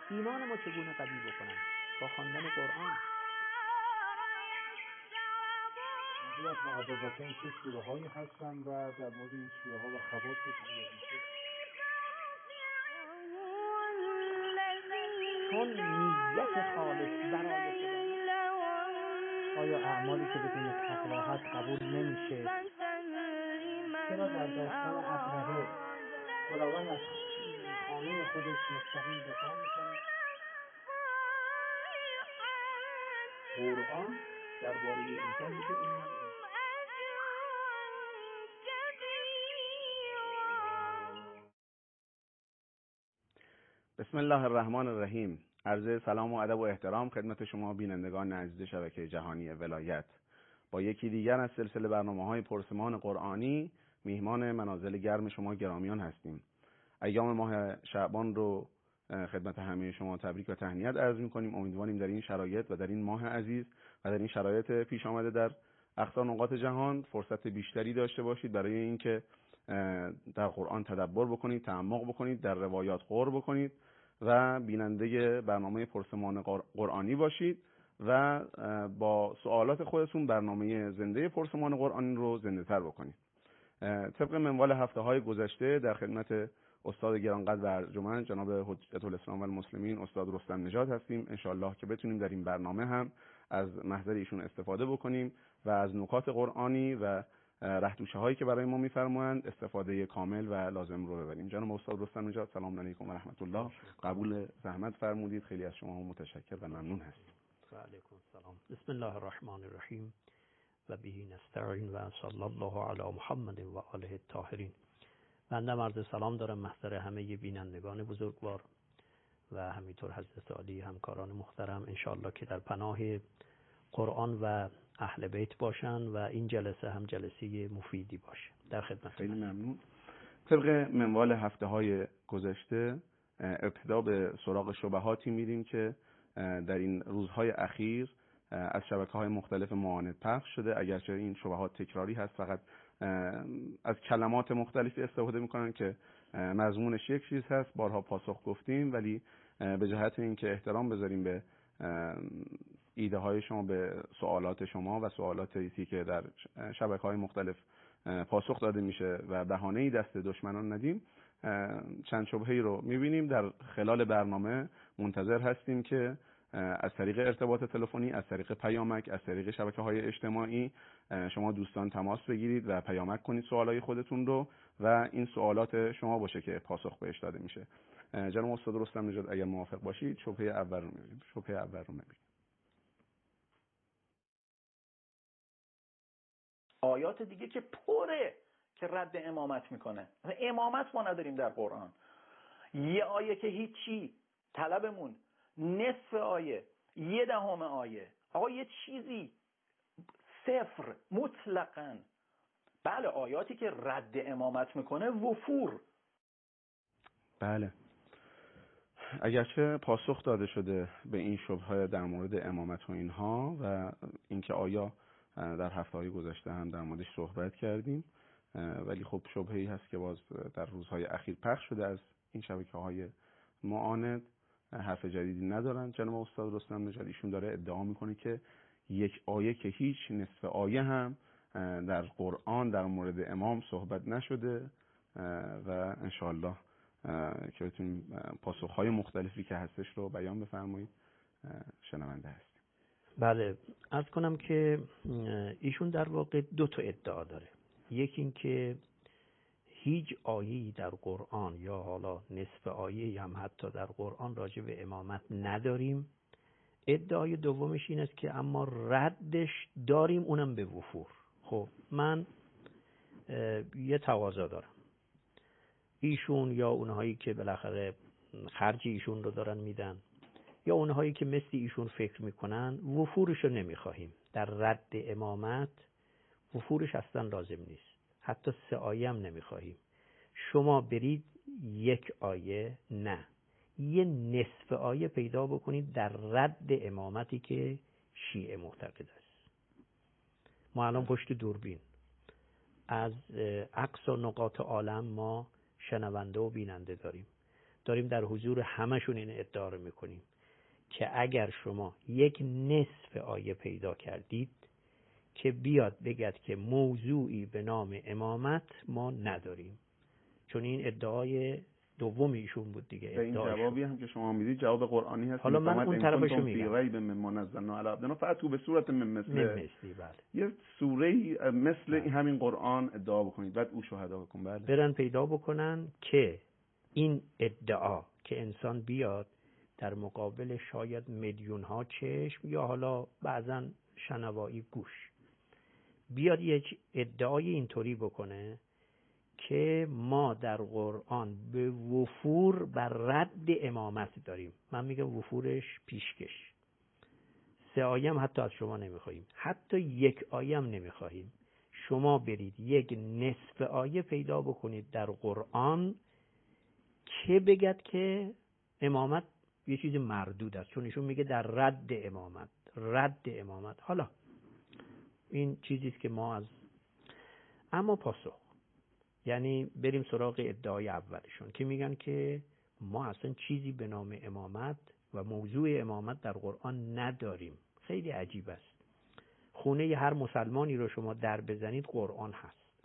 ایمان ما چگونه قوی بکنن؟ با خواندن قرآن. از محبوبتان چه سوره هایی هستن و در مورد این سوره ها و خواصشون چون نیت خالص برای خدا، آیا اعمالی که بدون تقوا هست قبول نمیشه؟ چرا در داستان ابرهه خداوند از خانه خودش مستقیم دفاع میکنه؟ قرآن درباره انسان میگه این بسم الله الرحمن الرحیم. عرض سلام و ادب و احترام خدمت شما بینندگان عزیز شبکه جهانی ولایت. با یکی دیگر از سلسله برنامه‌های پرسمان قرآنی میهمان منازل گرم شما گرامیان هستیم. ایام ماه شعبان رو خدمت همه شما تبریک و تهنیت عرض می‌کنیم. امیدواریم در این شرایط و در این ماه عزیز و در این شرایط پیش آمده در اقصا نقاط جهان فرصت بیشتری داشته باشید برای اینکه در قرآن تدبر بکنید، تعمق بکنید، در روایات غور بکنید و بیننده برنامه پرسمان قرآنی باشید و با سوالات خودتون برنامه زنده پرسمان قرآنی رو زنده تر بکنید. طبق منوال هفته‌های گذشته در خدمت استاد گرانقدر و ارجمند جناب حجت الاسلام و المسلمین استاد رستم نژاد هستیم. انشالله که بتونیم در این برنامه هم از محضر ایشون استفاده بکنیم و از نکات قرآنی و رهدوشه هایی که برای ما میفرمایند استفاده کامل و لازم رو ببریم. جناب استاد رستم نژاد سلام علیکم و رحمت الله. قبول زحمت فرمودید. خیلی از شما متشکر و ممنون هستیم. و علیکم السلام. بسم الله الرحمن الرحیم و به نستعین و صلی الله علی محمد و آله الطاهرین. بنده عرض سلام دارم محضر همه بینندگان بزرگوار و همینطور حضرت عالی همکاران محترم، انشاءالله که در پناه قرآن و اهل بیت باشن و این جلسه هم جلسه مفیدی باشه. در خدمت. خیلی ممنون. طبق منوال هفته‌های گذشته ابتدا به سراغ شبهاتی میریم که در این روزهای اخیر از شبکه‌های مختلف معاند پخش شده. اگرچه این شبهات تکراری هست، فقط از کلمات مختلفی استفاده میکنن که مضمونش یک چیز هست، بارها پاسخ گفتیم، ولی به جهت اینکه احترام بذاریم به ایده های شما، به سوالات شما و سوالاتی که در شبکه‌های مختلف پاسخ داده میشه و بهانه‌ای دست دشمنان ندیم، چند شبهه‌ای رو میبینیم. در خلال برنامه منتظر هستیم که از طریق ارتباط تلفنی، از طریق پیامک، از طریق شبکه‌های اجتماعی شما دوستان تماس بگیرید و پیامک کنید سوالای خودتون رو و این سوالات شما باشه که پاسخ بهش داده میشه. جناب استاد رستم نژاد اگر موافق باشید شبهه اول رو میبینیم. آیات دیگه که پره که رد امامت میکنه. امامت ما نداریم در قرآن. یه آیه که هیچی، طلبمون نصف آیه، 1/10 آیه، آقا یه چیزی صفر مطلقاً. بله آیاتی که رد امامت میکنه وفور. بله، اگرچه پاسخ داده شده به این شبهه در مورد امامت و اینها و اینکه آیا در هفته‌های گذشته هم در موردش صحبت کردیم، ولی خب شبهه‌ای هست که باز در روزهای اخیر پخش شده از این شبکه‌های معاند. حرف جدیدی ندارن. جناب استاد رستم نژاد ایشون داره ادعا میکنه که یک آیه که هیچ، نصف آیه هم در قرآن در مورد امام صحبت نشده و انشاءالله که بتونیم پاسخ‌های مختلفی که هستش رو بیان بفرمایید شنونده هستیم. بله، عرض کنم که ایشون در واقع 2 تا ادعا داره. یکی این که هیچ آیه‌ای در قرآن یا حالا نصف آیه‌ای هم حتی در قرآن راجع به امامت نداریم. ادعای دومش این است که اما ردش داریم، اونم به وفور. خب من یه تقاضا دارم. ایشون یا اونهایی که بالاخره خرج ایشون رو دارن میدن یا اونهایی که مثل ایشون فکر میکنن، وفورش رو نمیخواهیم. در رد امامت وفورش اصلا لازم نیست. حتی 3 آیه هم نمیخواهیم. شما برید 1 آیه، نه، یه نصف آیه پیدا بکنید در رد امامتی که شیعه معتقد است. ما الان پشت دوربین از اقصا نقاط عالم ما شنونده و بیننده داریم. داریم در حضور همشون این ادعا رو میکنیم که اگر شما یک نصف آیه پیدا کردید که بیاد بگد که موضوعی به نام امامت ما نداریم، چون این ادعای دوم ایشون بود دیگه. به این جوابی هم که شما میدید جواب قرآنی هست. حالا من اون طرفشو میگم. ریب مما نزلنا علی عبدنا فاتوا به صورت مثل بله. یه سوره مثل همین قرآن ادعا بکنید، بعد او شهدا بکن. بله. برن پیدا بکنن که این ادعا که انسان بیاد در مقابل شاید میلیون ها چشم یا حالا بعضا شنوایی گوش بیاد یک ادعای اینطوری بکنه که ما در قرآن به وفور بر رد امامت داریم. من میگم وفورش پیشکش. 3 آیه هم حتی از شما نمیخواهیم، حتی 1 آیه هم نمیخواهیم. شما برید یک نصف آیه پیدا بکنید در قرآن که بگد که امامت یه چیز مردود است، چون ایشون میگه در رد امامت. حالا این چیزیست که ما اما پاسخ، یعنی بریم سراغ ادعای اولشون که میگن که ما اصلا چیزی به نام امامت و موضوع امامت در قرآن نداریم. خیلی عجیب است. خونه هر مسلمانی رو شما در بزنید قرآن هست.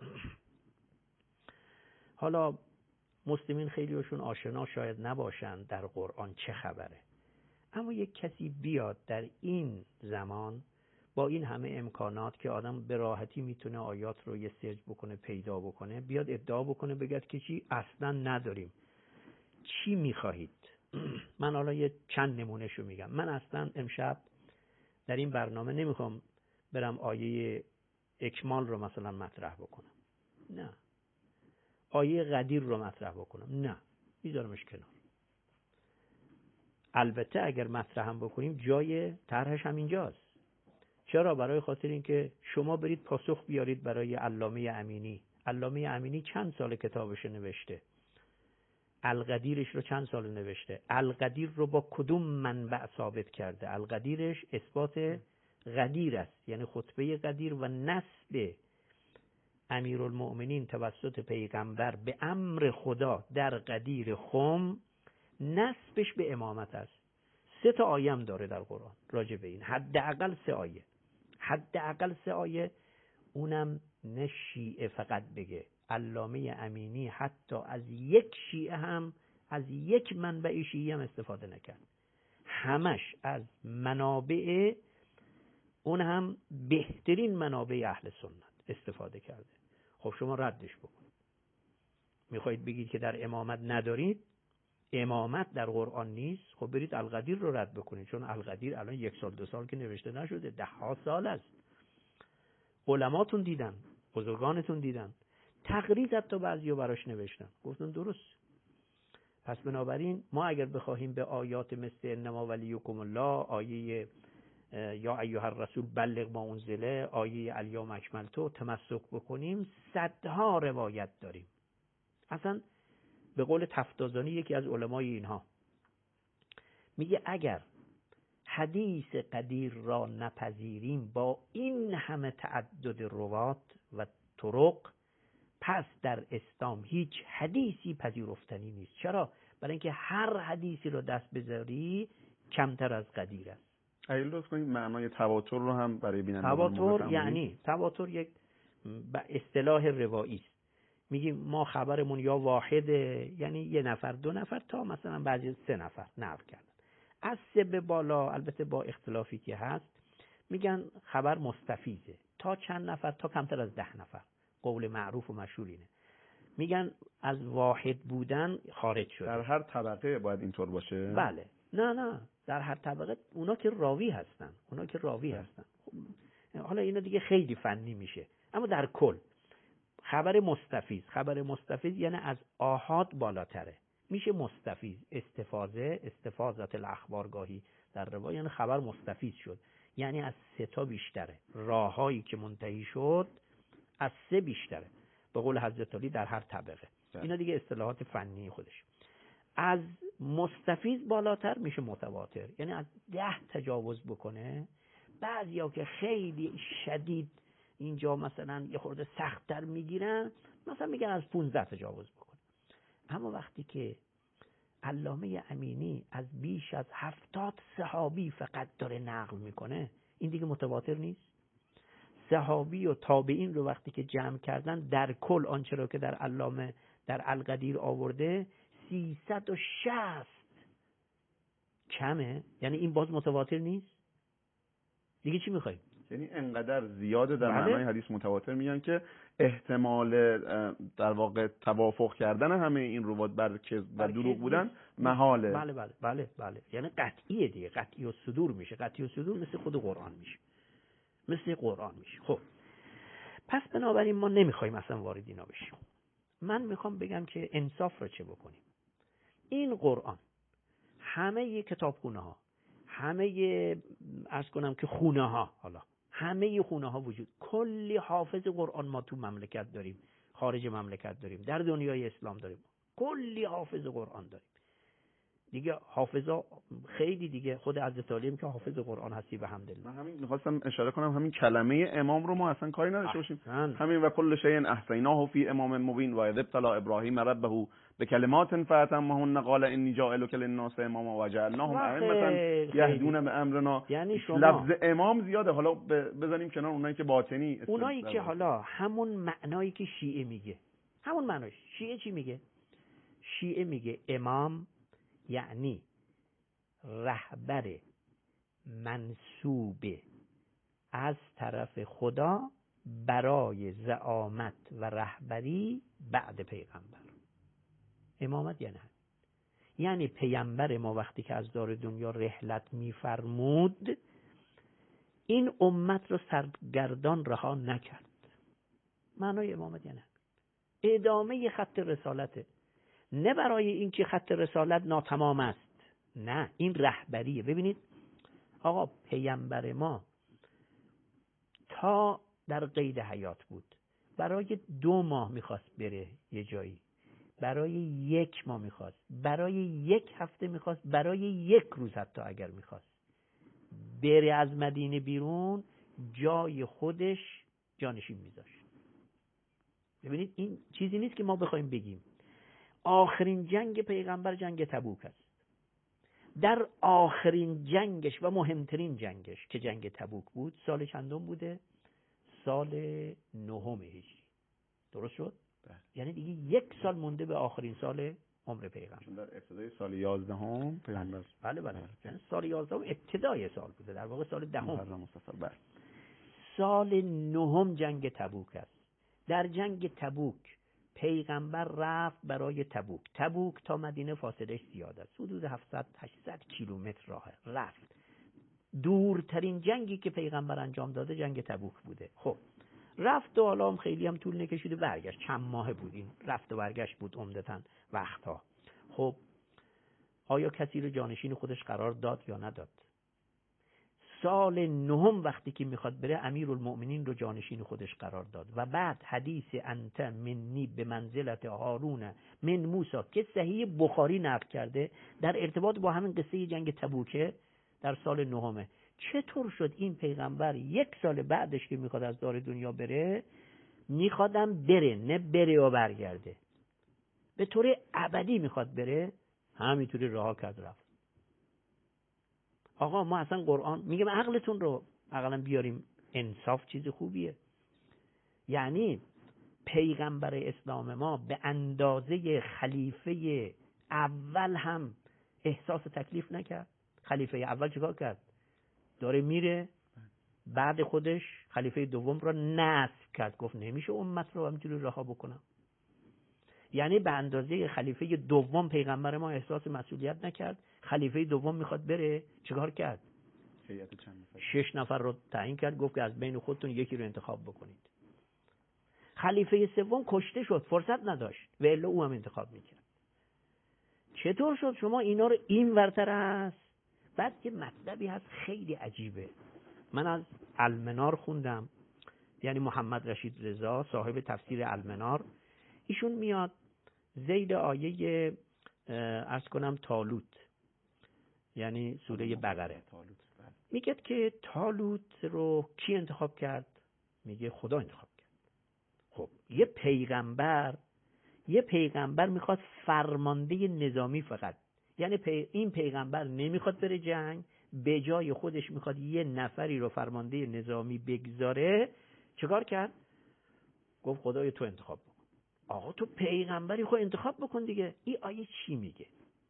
حالا مسلمین خیلیشون آشنا شاید نباشن در قرآن چه خبره، اما یک کسی بیاد در این زمان با این همه امکانات که آدم به راحتی میتونه آیات رو یه سرچ بکنه پیدا بکنه، بیاد ادعا بکنه بگد که چی اصلا نداریم. چی میخواهید؟ من حالا یه چند نمونهشو میگم. من اصلا امشب در این برنامه نمیخوام برم آیه اکمال رو مثلا مطرح بکنم، نه. آیه قدیر رو مطرح بکنم، نه. میذارمش کنار. البته اگر مطرحم بکنیم جای طرحش هم اینجاست. چرا؟ برای خاطر اینکه شما برید پاسخ بیارید برای علامه امینی. علامه امینی چند سال کتابش نوشته؟ القدیرش رو چند سال نوشته؟ القدیر رو با کدوم منبع ثابت کرده؟ القدیرش اثبات قدیر است، یعنی خطبه قدیر و نسب امیرالمؤمنین توسط پیغمبر به امر خدا در قدیر خم نسبش به امامت است. 3 تا آیه هم داره در قرآن راجع به این، حداقل 3 آیه. حداقل 3 آیه، اونم نه شیعه فقط بگه. علامه امینی حتی از یک شیعه هم، از یک منبع شیعه هم استفاده نکرد، همش از منابع، اون هم بهترین منابع اهل سنت استفاده کرده. خب شما ردش بکنید. میخواید بگید که در امامت ندارید، امامت در قرآن نیست، خب برید القدیر رو رد بکنید، چون القدیر الان 1 سال 2 سال که نوشته نشده، 10 سال است. علماتون دیدن، بزرگانتون دیدن، تقریض حتی بعضی‌ها براش نوشتن، گفتن درست. پس بنابراین ما اگر بخواهیم به آیات مثل انما ولیکم الله، آیه یا ایها الرسول بلغ ما انزله، آیه الیوم اکملت تمسک بکنیم، صدها روایت داریم. اصلا به قول تفتازانی یکی از علمای اینها میگه اگر حدیث قدیر را نپذیریم با این همه تعدد روات و طرق، پس در اسلام هیچ حدیثی پذیرفتنی نیست. چرا؟ برای اینکه هر حدیثی رو دست بذاری کمتر از قدیر است. اگه لطف کنید معنای تواتر رو هم برای بینندگان تواتر یعنی تواتر یک اصطلاح روایی است. میگیم ما خبرمون یا واحده، یعنی 1 نفر 2 نفر تا مثلا بعضی 3 نفر نقل کردن. از 3 به بالا البته با اختلافی که هست میگن خبر مستفیضه، تا چند نفر، تا کمتر از 10 نفر. قول معروف و مشهور اینه. میگن از واحد بودن خارج شده. در هر طبقه باید اینطور باشه؟ بله. نه در هر طبقه اونا که راوی هستن. حالا اینا دیگه خیلی فنی میشه، اما در کل خبر مستفیض یعنی از آحاد بالاتره، میشه مستفیض. استفاضت الاخبار گاهی در روایت، یعنی خبر مستفیض شد، یعنی از 3 تا بیشتره. راههایی که منتهی شد از 3 بیشتره، به قول حضرت علی در هر طبقه. اینا دیگه اصطلاحات فنی خودش. از مستفیض بالاتر میشه متواتر، یعنی از 10 تجاوز بکنه. بعضیا که خیلی شدید اینجا مثلا یه خورده سخت‌تر میگیرن، مثلا میگن از 15 تجاوز بکنه. اما وقتی که علامه امینی از بیش از 70 صحابی فقط داره نقل میکنه، این دیگه متواتر نیست؟ صحابی و تابعین رو وقتی که جمع کردن در کل آنچه رو که در علامه در القدیر آورده 360 کمه. یعنی این باز متواتر نیست؟ دیگه چی میخوایم؟ یعنی انقدر زیاده در بله. معنای حدیث متواتر میگن که احتمال در واقع توافق کردن همه این روایت بر کذب و دروغ بودن محاله. بله بله بله بله. یعنی قطعیه دیگه، قطعی و صدور میشه. قطعی و صدور مثل خود قرآن میشه، مثل قرآن میشه. خب پس بنابراین ما نمیخوایم اصلا وارد اینا بشیم. من میخوام بگم که انصاف رو چه بکنیم. این قرآن همه کتابخونه ها، همه عرض کنم که خونه ها، حالا همه خونه ها وجود، کلی حافظ قرآن ما تو مملکت داریم، خارج مملکت داریم، در دنیای اسلام داریم، کلی حافظ قرآن داریم دیگه. حافظا خیلی دیگه، خود حضرت علی که حافظ قرآن هستی به حمدالله. من همین می‌خواستم اشاره کنم، همین کلمه امام رو ما اصلا کاری نداشته باشیم. همین و کل شیء احصیناه فی امام مبین و اذ ابتلی ابراهیم ربه بکلمات فاتمهن قال انی جاعلک للناس اماما و جعلناهم ائمة یهدون بامرنا. یعنی شما لفظ امام زیاده، حالا بزنیم کنار اونایی که باطنی، اونایی که حالا همون معنایی که شیعه میگه، همون معناش. شیعه چی میگه؟ شیعه میگه امام یعنی رهبر منصوب از طرف خدا برای زعامت و رهبری بعد پیغمبر. امامت یعنی پیامبر ما وقتی که از دار دنیا رحلت میفرمود این امت رو سرگردان رها نکرد. معنای امامت یعنی ادامه خط رسالته، نه برای اینکه خط رسالت ناتمام است، نه، این رهبریه. ببینید آقا پیامبر ما تا در قید حیات بود، برای 2 ماه میخواست بره یه جایی، برای 1 ماه میخواست، برای 1 هفته میخواست، برای 1 روز حتی اگر میخواست بره از مدینه بیرون، جای خودش جانشین میذاشت. ببینید این چیزی نیست که ما بخوایم بگیم. آخرین جنگ پیغمبر جنگ تبوک است. در آخرین جنگش و مهمترین جنگش که جنگ تبوک بود، سال چندم بوده؟ سال 9 هجری. درست شد؟ یعنی دیگه 1 سال مونده به آخرین سال عمر پیغمبر. در ابتدای سال 11 پیغمبر. بله بله. یعنی سال 11 ابتدای سال بوده، در واقع سال 10. سال 9 جنگ تبوک است. در جنگ تبوک پیغمبر رفت برای تبوک. تبوک تا مدینه فاصلش زیاد است، حدود 700-800 کیلومتر راهه. رفت. دورترین جنگی که پیغمبر انجام داده جنگ تبوک بوده. خب رفت و حالا خیلی هم طول نکشیده، برگشت. چند ماه بود این رفت و برگشت بود عمدتاً وقتها. خب آیا کسی رو جانشین خودش قرار داد یا نداد؟ سال 9 وقتی که میخواد بره امیرالمؤمنین رو جانشین خودش قرار داد و بعد حدیث انت منی به منزلت هارون من موسی که صحیح بخاری نقل کرده در ارتباط با همین قصه جنگ تبوکه در سال 9. چطور شد این پیغمبر 1 سال بعدش که میخواد از دار دنیا بره، میخوادم بره، نه بره و برگرده، به طور ابدی میخواد بره، همینطوری رها کرد رفت. آقا ما اصلا قرآن میگم عقلتون رو عقلا بیاریم، انصاف چیز خوبیه. یعنی پیغمبر اسلام ما به اندازه خلیفه اول هم احساس تکلیف نکرد. خلیفه اول چیکار کرد؟ داره میره، بعد خودش خلیفه دوم را نصب کرد، گفت نمیشه امت رو همینجوری رها بکنم. یعنی به اندازه خلیفه دوم پیغمبر ما احساس مسئولیت نکرد. خلیفه دوم میخواد بره، چیکار کرد؟ 6 نفر رو تعیین کرد، گفت که از بین خودتون یکی رو انتخاب بکنید. خلیفه سوم کشته شد، فرصت نداشت و الا او هم انتخاب میکرد. چطور شد شما اینا رو این ورتر است؟ بعد که مطلبی هست خیلی عجیبه. من از المنار خوندم، یعنی محمد رشید رضا صاحب تفسیر المنار، ایشون میاد زید آیه عرض کنم طالوت، یعنی سوره بقره، میگه که طالوت رو کی انتخاب کرد؟ میگه خدا انتخاب کرد. خب یه پیغمبر میخواد فرمانده نظامی فقط یعنی این پیغمبر نمیخواد بره جنگ، به جای خودش میخواد یه نفری رو فرمانده نظامی بگذاره. چیکار کرد؟ گفت خدای تو انتخاب بکن. آقا تو پیغمبری، خود انتخاب بکن دیگه. این آیه چی میگه؟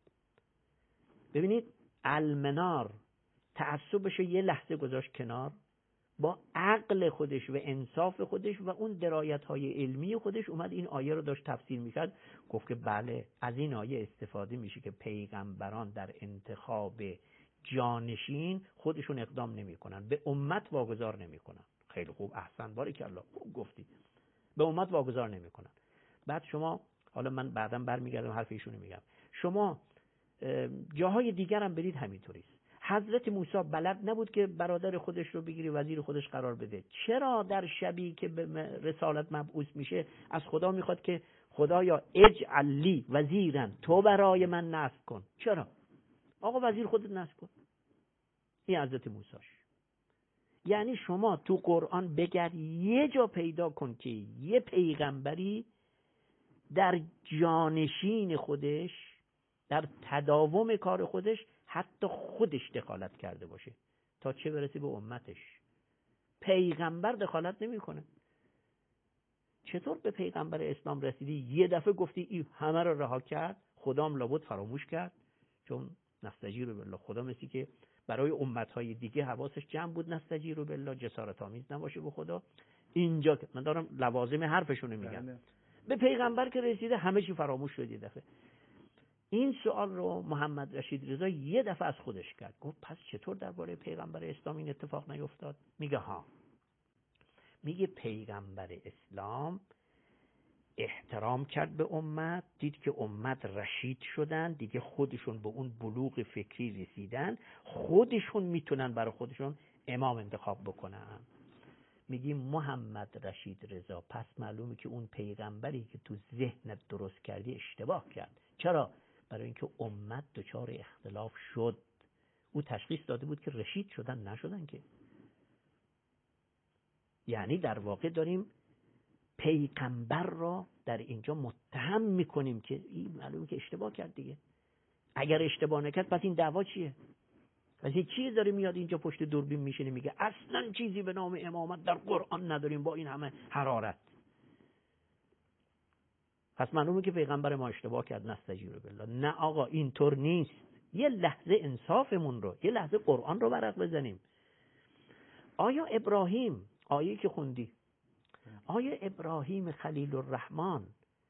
ببینید المنار تعصبش یه لحظه گذاشت کنار، با عقل خودش و انصاف خودش و اون درایت‌های علمی خودش اومد این آیه رو داشت تفسیر میکرد. گفت که بله، از این آیه استفاده میشه که پیغمبران در انتخاب جانشین خودشون اقدام نمیکنن، به امت واگذار نمیکنن. خیلی خوب، احسن، باریکالله، خوب گفتی. به امت واگذار نمیکنن. بعد شما، حالا من بعداً برمیگردم حرف ایشونو میگم، شما جاهای دیگر هم برید همینطوریست. حضرت موسی بلد نبود که برادر خودش رو بگیری وزیر خودش قرار بده. چرا در شبی که به رسالت مبعوث میشه از خدا میخواد که خدایا اجعل لی وزیرا، تو برای من نصب کن؟ چرا؟ آقا وزیر خودت نصب کن. این حضرت موسیش. یعنی شما تو قرآن بگرد یه جا پیدا کن که یه پیغمبری در جانشین خودش، در تداوم کار خودش حتی خودش دخالت کرده باشه، تا چه برسه به امتش. پیغمبر دخالت نمیکنه. چطور به پیغمبر اسلام رسیدی یه دفعه گفتی این همه رو رها کرد؟ خدام لابد فراموش کرد، چون نستجیر بالله، خدا مثلی که برای امتهای دیگه حواسش جمع بود، نستجیر بالله، جسارت آمیز نباشه به خدا. اینجا که من دارم لوازم حرفشونو میگم، به پیغمبر که رسیده همه چی فراموش شد یه دفعه. این سوال رو محمد رشید رضا یه دفعه از خودش کرد. گفت پس چطور درباره پیغمبر اسلام این اتفاق نیفتاد؟ میگه ها، میگه پیغمبر اسلام احترام کرد به امت، دید که امت رشید شدن دیگه، خودشون به اون بلوغ فکری رسیدن، خودشون میتونن برای خودشون امام انتخاب بکنن. میگیم محمد رشید رضا پس معلومه که اون پیغمبری که تو ذهنت درست کردی اشتباه کرد. چرا؟ برای اینکه امت دچار اختلاف شد. او تشخیص داده بود که رشید شدن، نشدن که. یعنی در واقع داریم پیغمبر را در اینجا متهم میکنیم که این معلومه که اشتباه کرد دیگه. اگر اشتباه نکرد پس این دعوا چیه؟ پس یه چیز داره میاد اینجا پشت دوربین میشینه میگه اصلا چیزی به نام امامت در قرآن نداریم با این همه حرارت. پس معلومه که پیغمبر ما اشتباه کرد، نستجیر بالله. نه آقا، اینطور نیست. یه لحظه انصافمون رو، یه لحظه قرآن رو ورق بزنیم. آیا ابراهیم، آیه که خوندی، آیا ابراهیم خلیل الرحمن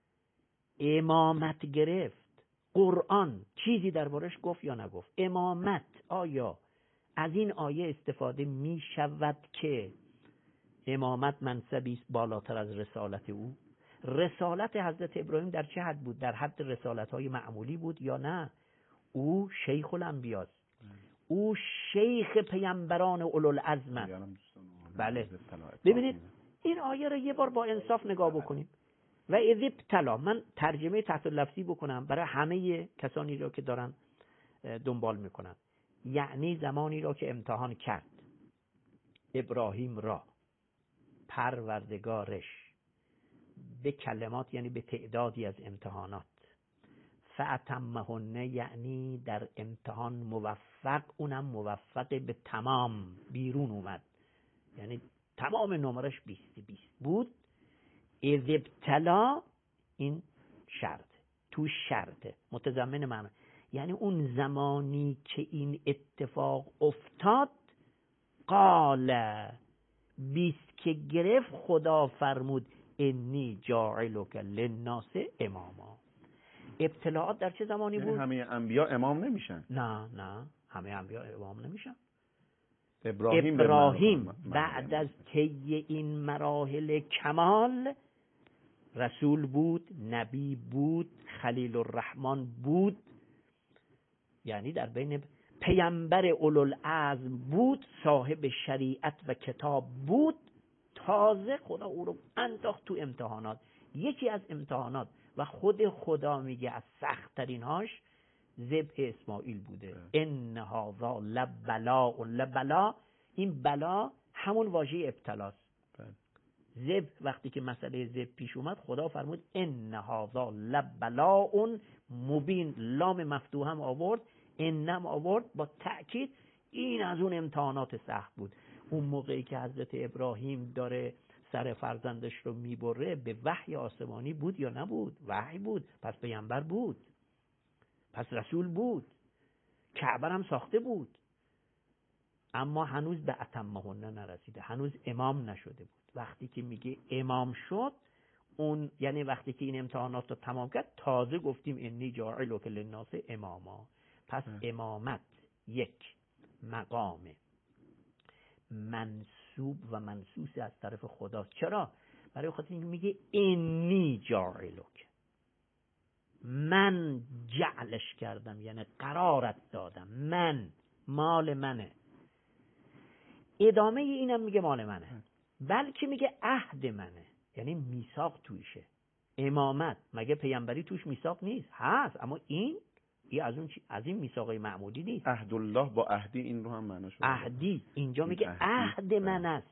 امامت گرفت؟ قرآن چیزی دربارش گفت یا نگفت؟ امامت آیا از این آیه استفاده می شود که امامت منصبی است بالاتر از رسالت او؟ رسالت حضرت ابراهیم در چه حد بود؟ در حد رسالت‌های معمولی بود یا نه؟ او شیخ الانبیاء، او شیخ پیامبران اولوالعزم. بله، ببینید این آیه رو یه بار با انصاف نگاه بکنیم. و اذ ابتلا، من ترجمه تحت لفظی بکنم برای همه کسانی را که دارن دنبال میکنن، یعنی زمانی را که امتحان کرد ابراهیم را پروردگارش به کلمات، یعنی به تعدادی از امتحانات، فاتمهن، یعنی در امتحان موفق، اونم موفق به تمام بیرون اومد، یعنی تمام نمرش 20 بود. اذ ابتلا این شرط، تو شرط متضمن معنی، یعنی اون زمانی که این اتفاق افتاد، قال 20 که گرفت، خدا فرمود انی جاعلک للناس اماما. ابتلاعات در چه زمانی بود؟ همه انبیا امام نمیشن. نه همه انبیا امام نمیشن. ابراهیم بعد از طی این مراحل کمال رسول بود، نبی بود، خلیل الرحمن بود، یعنی در بین پیامبر اولوالعزم بود، صاحب شریعت و کتاب بود. تازه خدا او رو انداخت تو امتحانات. یکی از امتحانات و خود خدا میگه از سخت ترین هاش ذبح اسماعیل بوده. ان هذا لبلا، این بلا همون واژه ابتلاست. ذبح وقتی که مسئله ذبح پیش اومد خدا فرمود ان هذا لبلاء مبین، لام مفتوح هم آورد، انم آورد، با تأکید این از اون امتحانات سخت بود. اون موقعی که حضرت ابراهیم داره سر فرزندش رو میبره به وحی آسمانی بود یا نبود؟ وحی بود، پس پیامبر بود، پس رسول بود، کعبه هم ساخته بود، اما هنوز به اتمهن نرسیده، هنوز امام نشده بود. وقتی که میگه امام شد، اون یعنی وقتی که این امتحانات رو تمام کرد، تازه گفتیم انی جاعلک للناس اماما. پس امامت یک مقام منصوب و منصوص از طرف خداست. چرا؟ برای خاطر اینکه میگه انی جاعلک، من جعلش کردم، یعنی قرارت دادم، من، مال منه. ادامه اینم میگه مال منه، بلکه میگه عهد منه، یعنی میثاق توشه. امامت مگه پیامبری توش میثاق نیست؟ هست، اما این از این میثاقای معمولی نیست. عهد الله با عهدی، این رو هم معناش عهدی، اینجا میگه عهد من است.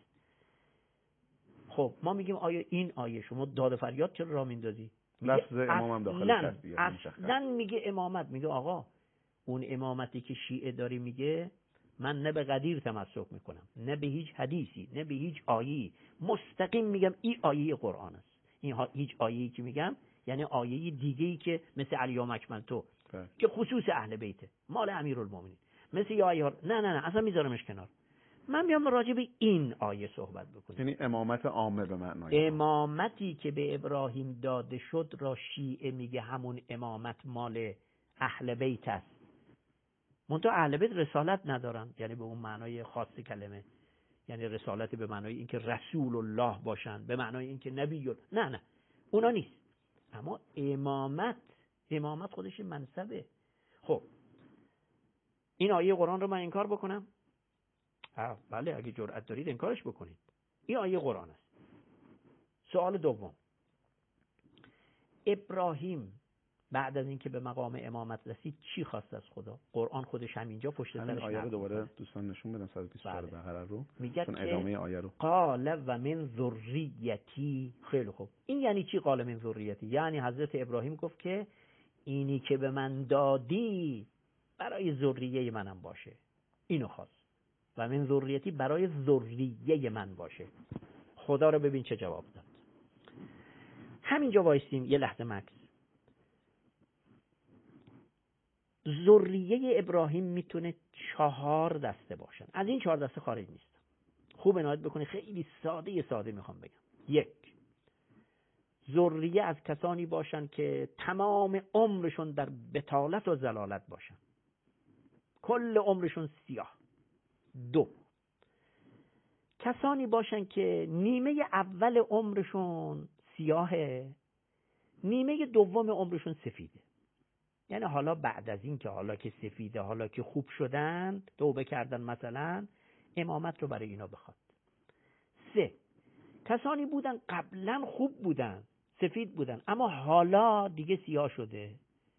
خب ما میگیم آیا این آیه شما داد فریاد چرا راه میندازی؟ لفظ امام هم داخلش هست دیگه. اصلا میگه امامت، میگه آقا اون امامتی که شیعه داری میگه من نه به قدیر تمسک میکنم، نه به هیچ حدیثی، نه به هیچ آیه‌ای، مستقیم میگم این آیه قرآن است. این هیچ آیه‌ای که میگم یعنی آیه دیگه‌ای که مثل الیوم اکملتو که خصوص اهل بیته، مال امیرالمومنین، مثل یا آیه نه اصلا میذارمش کنار. من میام راجع به این آیه صحبت بکنم. یعنی امامت عامه به معنای امامتی که به ابراهیم داده شد را شیعه میگه همون امامت مال اهل بیت است. منتها اهل بیت رسالت ندارن، یعنی به اون معنای خاص کلمه، یعنی رسالت به معنای اینکه رسول الله باشن، به معنای اینکه نبی، نه اونا نیست. اما امامت خودش منصبه. خب این آیه قرآن رو من انکار بکنم؟ بله، اگه جرأت دارید انکارش بکنید. این آیه قرآن است. سوال دوم، ابراهیم بعد از اینکه به مقام امامت رسید چی خواست از خدا؟ قرآن خودش همینجا پشت سرش همین آیه رو دوباره دوستان نشون بدن 124 بقره رو، میگه چون ادامه آیه رو قال و من ذریتی. خیلی خوب، این یعنی چی قال من ذریتی؟ یعنی حضرت ابراهیم گفت که اینی که به من دادی برای ذریه منم باشه. اینو خواست، و من ذریتی برای ذریه من باشه. خدا رو ببین چه جواب داد. همینجا وایسیم یه لحظه مکس. ذریه ابراهیم میتونه 4 دسته باشن، از این 4 دسته خارج نیست. خوب عنایت بکنی، خیلی ساده میخوام بگم. 1، ذریه از کسانی باشن که تمام عمرشون در بطالت و ضلالت باشن، کل عمرشون سیاه. 2، کسانی باشن که نیمه اول عمرشون سیاهه، نیمه دوم عمرشون سفیده. یعنی حالا بعد از این که حالا که سفیده، حالا که خوب شدن، توبه کردن مثلا، امامت رو برای اینا بخواد. 3، کسانی بودن قبلا خوب بودن، سفید بودن، اما حالا دیگه سیاه شده.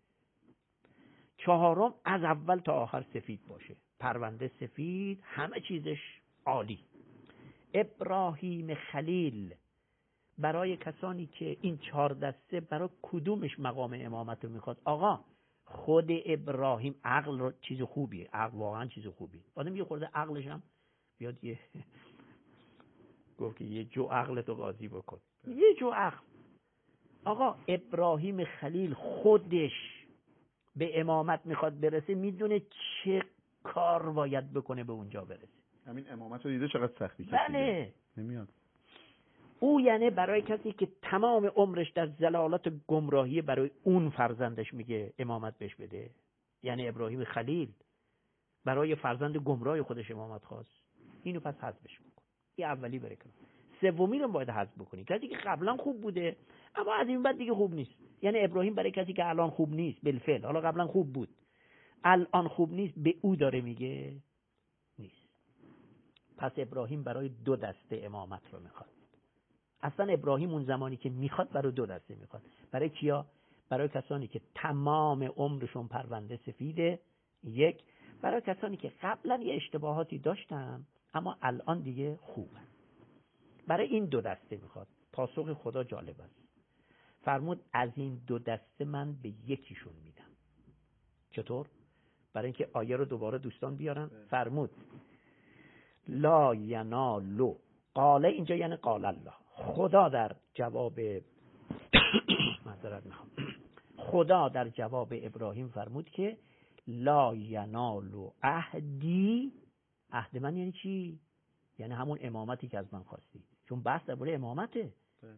4، از اول تا آخر سفید باشه، پرونده سفید، همه چیزش عالی. ابراهیم خلیل برای کسانی که این 4 دسته برای کدومش مقام امامت رو میخواد؟ آقا خود ابراهیم عقل رو چیز خوبیه، عقل واقعا چیز خوبیه. آدم یه خورده عقلش هم بیاد یه گفت که یه جو عقل تو قاضی بکن، یه جو عقل. آقا ابراهیم خلیل خودش به امامت میخواد برسه، میدونه چه کار باید بکنه به اونجا برسه. همین امامت رو دیده چقدر سختی کشیده. بله، نمیاد. او یعنی برای کسی که تمام عمرش در ضلالت و گمراهی، برای اون فرزندش میگه امامت بهش بده. یعنی ابراهیم خلیل برای فرزند گمراه خودش امامت خواست. اینو پس حذفش بکن، این اولی بره کنار. سومی رو باید حذف بکنی، کسی که قبلا خوب بوده اما از این بعد دیگه خوب نیست. یعنی ابراهیم برای کسی که الان خوب نیست بالفعل، حالا قبلا خوب بود الان خوب نیست، به او داره میگه نیست. پس ابراهیم برای 2 دسته امامت رو میخواد. اصلا ابراهیم اون زمانی که میخواد برای 2 دسته میخواد. برای کیا؟ برای کسانی که تمام عمرشون پرونده سفیده. 1، برای کسانی که قبلا یه اشتباهاتی داشتن اما الان دیگه خوبن. برای این دو دسته میخواد. پاسخ خدا جالب است. فرمود از این دو دسته من به یکیشون میدم. چطور؟ برای اینکه آیه رو دوباره دوستان بیارن. فرمود لا ینالو، قاله اینجا یعنی قال الله. خدا در جواب معذرت میخوام، خدا در جواب ابراهیم فرمود که لا ینالو عهدی. عهد من یعنی چی؟ یعنی همون امامتی که از من خواستی، چون بحث درباره امامته.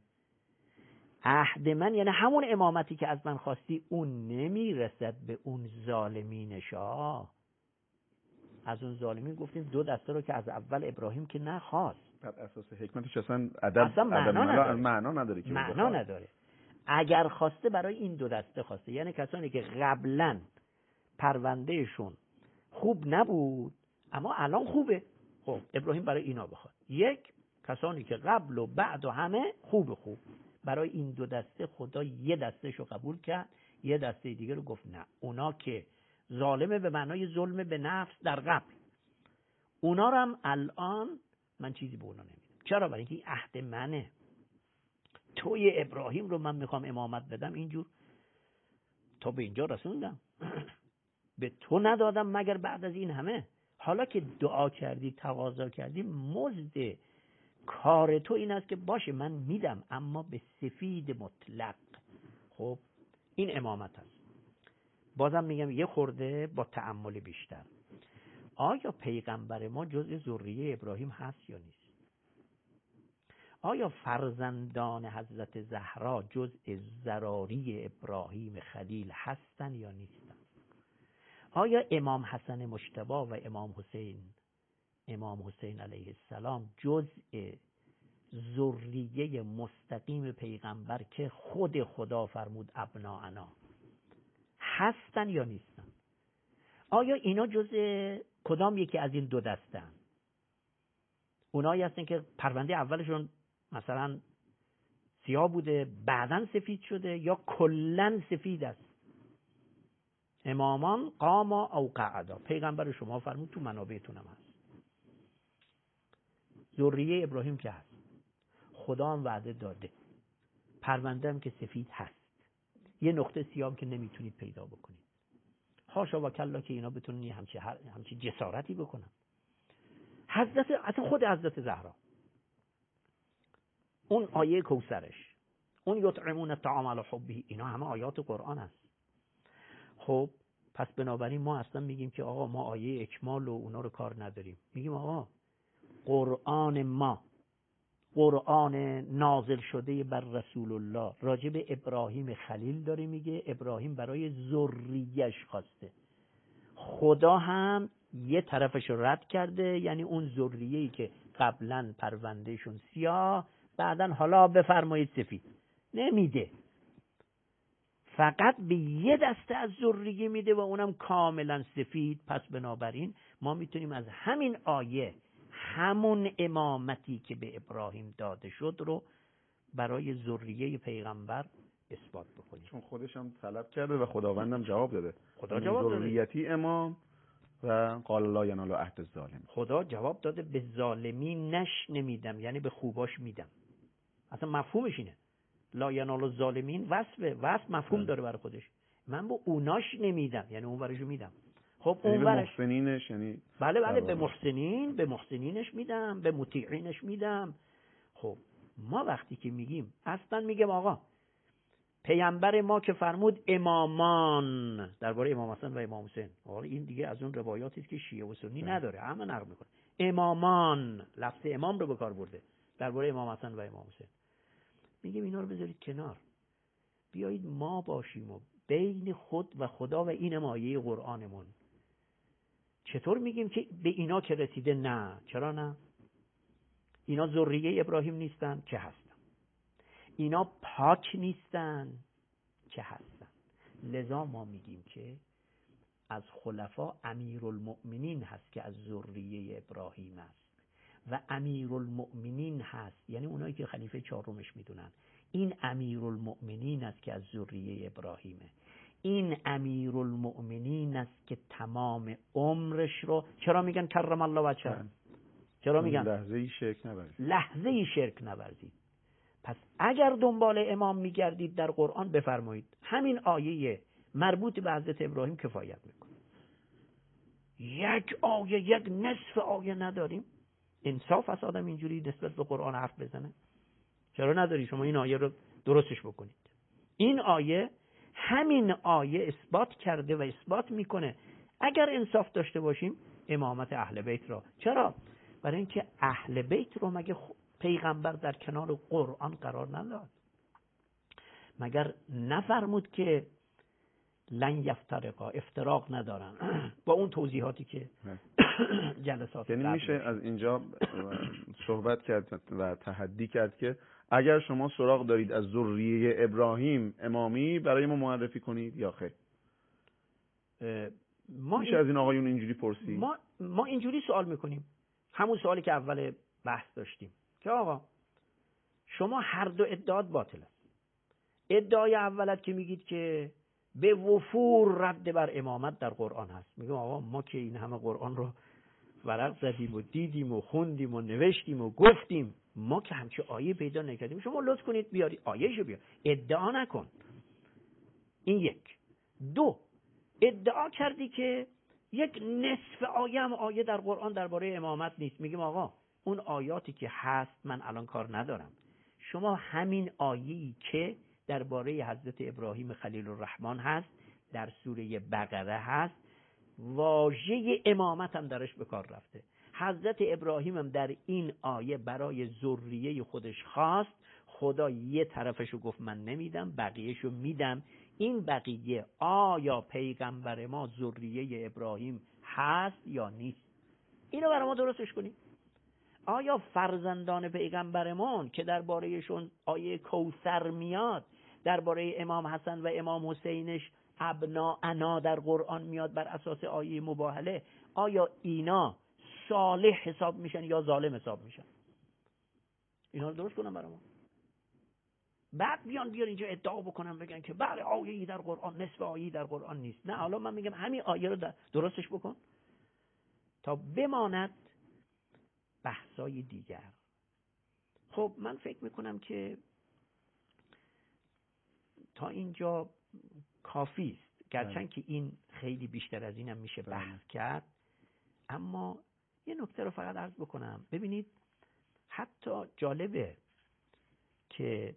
عهد من یعنی همون امامتی که از من خواستی، اون نمیرسد به اون ظالمین شاه. از اون ظالمین گفتیم دو دسته رو که از اول ابراهیم که نخواست. بر اساس حکمتش اصلا معنا نداره که معنا نداره. اگر خواسته برای این دو دسته خواسته، یعنی کسانی که قبلا پروندهشون خوب نبود اما الان خوبه. خب ابراهیم برای اینا بخواد. یک، کسانی که قبل و بعد و همه خوب، برای این دو دسته خدا یه دستهشو قبول کرد، یه دسته دیگه رو گفت نه. اونا که ظالمه به معنای ظلم به نفس در قبل، اونا رو هم الان من چیزی به اونا نمیدم. چرا؟ برای اینکه این عهد منه. توی ابراهیم رو من میخوام امامت بدم، اینجور تو به اینجا رسوندم به تو ندادم مگر بعد از این همه. حالا که دعا کردی، تقاضا کردی، مزد کار تو این است که باشه من میدم، اما به سفید مطلق. خب این امامت هست. بازم میگم یه خورده با تأمل بیشتر، آیا پیغمبر ما جزء ذریه ابراهیم هست یا نیست؟ آیا فرزندان حضرت زهرا جزء ذراری ابراهیم خلیل هستن یا نیستن؟ آیا امام حسن مجتبی و امام حسین علیه السلام جزء ذریه مستقیم پیغمبر که خود خدا فرمود ابناءنا هستن یا نیستن؟ آیا اینا جزء کدام یکی از این دو دسته‌اند؟ اونایی هستن که پرونده اولشون مثلا سیاه بوده بعداً سفید شده، یا کلاً سفید است؟ امامان قاما او قعدا، پیغمبر شما فرمود تو منابعتون هم هست. ذریه ابراهیم که هست، خدا هم وعده داده، پرونده هم که سفید هست، یه نقطه سیاه که نمیتونید پیدا بکنید. حاشا و کلا که اینا بتونن همچی جسارتی بکنن. اصلا خود حضرت زهرا، اون آیه کوثرش، اون یطعمون الطعام علی حبه، اینا همه آیات قرآن است. خب پس بنابراین ما اصلا میگیم که آقا ما آیه اکمال و اونا رو کار نداریم. میگیم آقا قرآن ما، قرآن نازل شده بر رسول الله راجع به ابراهیم خلیل داره میگه ابراهیم برای ذریه‌اش خواسته. خدا هم یه طرفش رد کرده، یعنی اون ذریه‌ای که قبلا پروندهشون سیاه بعدن حالا بفرمایید سفید، نمیده. فقط به یه دسته از ذریه میده و اونم کاملا سفید. پس بنابراین ما میتونیم از همین آیه همون امامتی که به ابراهیم داده شد رو برای ذریه پیغمبر اثبات بکنیم، چون خودش هم طلب کرده و خداوندم جواب داده. خدا جواب داده ذریتی امام و قال لا ینال عهد الظالم. خدا جواب داده به ظالمینش نمیدم، یعنی به خوباش میدم. اصلا مفهومش اینه. لا ینال الظالمین وصف مفهوم داره برای خودش. من به اوناش نمیدم، یعنی اون ورشو میدم. خب اون یعنی ورش به محسنینش، یعنی بله به محسنینش میدم، به مطیعینش میدم. خب ما وقتی که میگیم اصلا میگم آقا پیامبر ما که فرمود امامان درباره امام حسن و امام حسین، حالا این دیگه از اون روایاتی است که شیعه و سنی نداره، همه نقل میکنه. امامان لفظ امام رو به کار برده درباره امام حسن و امام حسین. میگیم اینا رو بذارید کنار، بیایید ما باشیم و بین خود و خدا و این مایه قرآنمون چطور میگیم که به اینا که رسیده نه. چرا نه؟ اینا ذریه ابراهیم نیستن که هستن، اینا پاک نیستن که هستن. لذا ما میگیم که از خلفا امیرالمؤمنین هست که از ذریه ابراهیم است و امیرالمؤمنین هست یعنی اونایی که خلیفه چهارمش میدونن، این امیرالمؤمنین است که از ذریه ابراهیمه. این امیرالمؤمنین است که تمام عمرش رو، چرا میگن کرم الله وجهه؟ چرا میگن لحظه ای شرک نورزید. پس اگر دنبال امام میگردید در قرآن بفرمایید همین آیه مربوط به حضرت ابراهیم کفایت میکنه. یک آیه، یک نصف آیه نداریم؟ انصاف است آدم اینجوری نسبت به قرآن حرف بزنه؟ چرا نداری شما این آیه رو درستش بکنید؟ این آیه همین آیه اثبات کرده و اثبات میکنه اگر انصاف داشته باشیم امامت اهل بیت را. چرا؟ برای اینکه اهل بیت رو مگه پیغمبر در کنار قرآن قرار نداد؟ مگر نفرمود که لن یفترقا، افتراق ندارن با اون توضیحاتی که جلسات. یعنی میشه از اینجا صحبت کرد و تحدی کرد که اگر شما سراغ دارید از ذریه ابراهیم امامی برای ما معرفی کنید یا خیر؟ میشه از این آقایون اینجوری پرسید؟ ما اینجوری سوال میکنیم، همون سوالی که اول بحث داشتیم که آقا شما هر دو ادعات باطله. ادعای اولت که میگید که به وفور رد بر امامت در قرآن هست، میگم آقا ما که این همه قرآن رو ورق زدیم و دیدیم و خوندیم و نوشتیم و گفتیم، ما که همچه آیه پیدا نکردیم، شما لطف کنید بیاری آیه‌شو بیار، ادعا نکن. این یک. دو، ادعا کردی که یک نصف آیه هم آیه در قرآن درباره امامت نیست. میگیم آقا اون آیاتی که هست من الان کار ندارم، شما همین آیه‌ای که درباره حضرت ابراهیم خلیل الرحمن هست در سوره بقره هست، واژه امامت هم درش به کار رفته. حضرت ابراهیم هم در این آیه برای ذریه خودش خواست، خدا یه طرفشو گفت من نمیدم، بقیهشو میدم. این بقیه آیا پیغمبر ما ذریه ابراهیم هست یا نیست؟ اینو برای ما درستش کنیم. آیا فرزندان پیغمبرمان که دربارهشون آیه کوثر میاد، درباره امام حسن و امام حسینش ابناءنا در قرآن میاد بر اساس آیه مباهله، آیا اینا صالح حساب میشن یا ظالم حساب میشن؟ اینا رو درست کنم برای ما. بعد بیان اینجا ادعا بکنم بگن که بله آیه‌ای در قرآن، نصف آیه‌ای در قرآن نیست. نه، حالا من میگم همین آیه رو درستش بکن تا بماند بحثای دیگر. خب من فکر میکنم که تا اینجا کافی است، گرچند که این خیلی بیشتر از اینم میشه بحث کرد، اما یه نکته رو فقط عرض بکنم. ببینید حتی جالبه که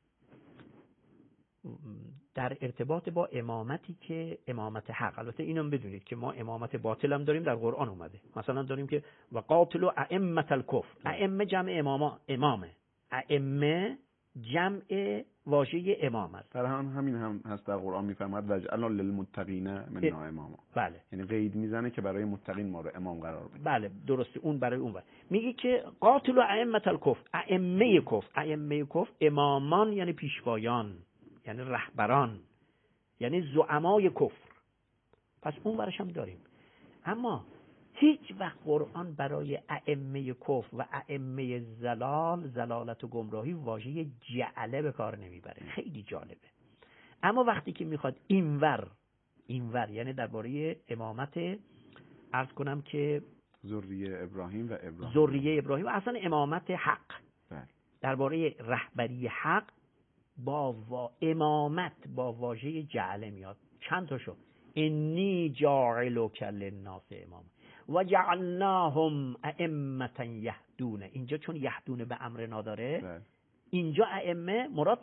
در ارتباط با امامتی که امامت حق، البته اینم بدونید که ما امامت باطل هم داریم در قرآن اومده. مثلا داریم که و قاتلوا ائمة الکفر، ائمه جمع امامه، ائمه جمع واژه امام است. در همین هم هست در قرآن میفرماد وجعلنا للمتقین منا اماما. بله، یعنی قید میزنه که برای متقین ما رو امام قرار بده. بله درسته، اون برای اون میگه که قاتلوا ائمة الکفر، ائمه کفر، ائمه کفر امامان یعنی پیشوایان، یعنی رهبران، یعنی زعمای کفر. پس اون برش هم داریم. اما هیچ وقت قرآن برای ائمه کفر و ائمه زلالت و گمراهی واژه جعله به کار نمیبره. خیلی جالبه. اما وقتی که میخواد اینور یعنی درباره امامت عرض کنم که ذریه ابراهیم و اصلا امامت حق، درباره رهبری حق با امامت با واژه جعله میاد. چند تا شو انی جاعلک للناس امام و جعلناهم ائمة یهدون. اینجا چون یهدون به امر نداره، اینجا ائمه مراد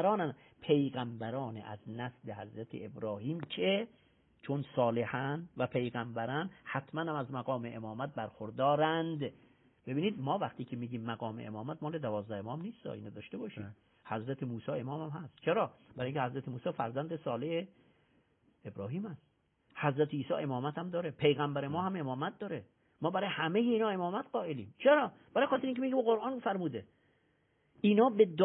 پیغمبران از نسل حضرت ابراهیم که چون صالحن و پیغمبرن حتما هم از مقام امامت برخوردارند. ببینید ما وقتی که میگیم مقام امامت مال 12 امام نیست، اینو داشته باشید. حضرت موسی امام هم هست. چرا؟ برای اینکه حضرت موسی فرزند صالح ابراهیم است. حضرت عیسی امامت هم داره، پیغمبر ما هم امامت داره. ما برای همه اینا امامت قائلیم. چرا؟ برای خاطر اینکه میگه قرآن فرموده اینا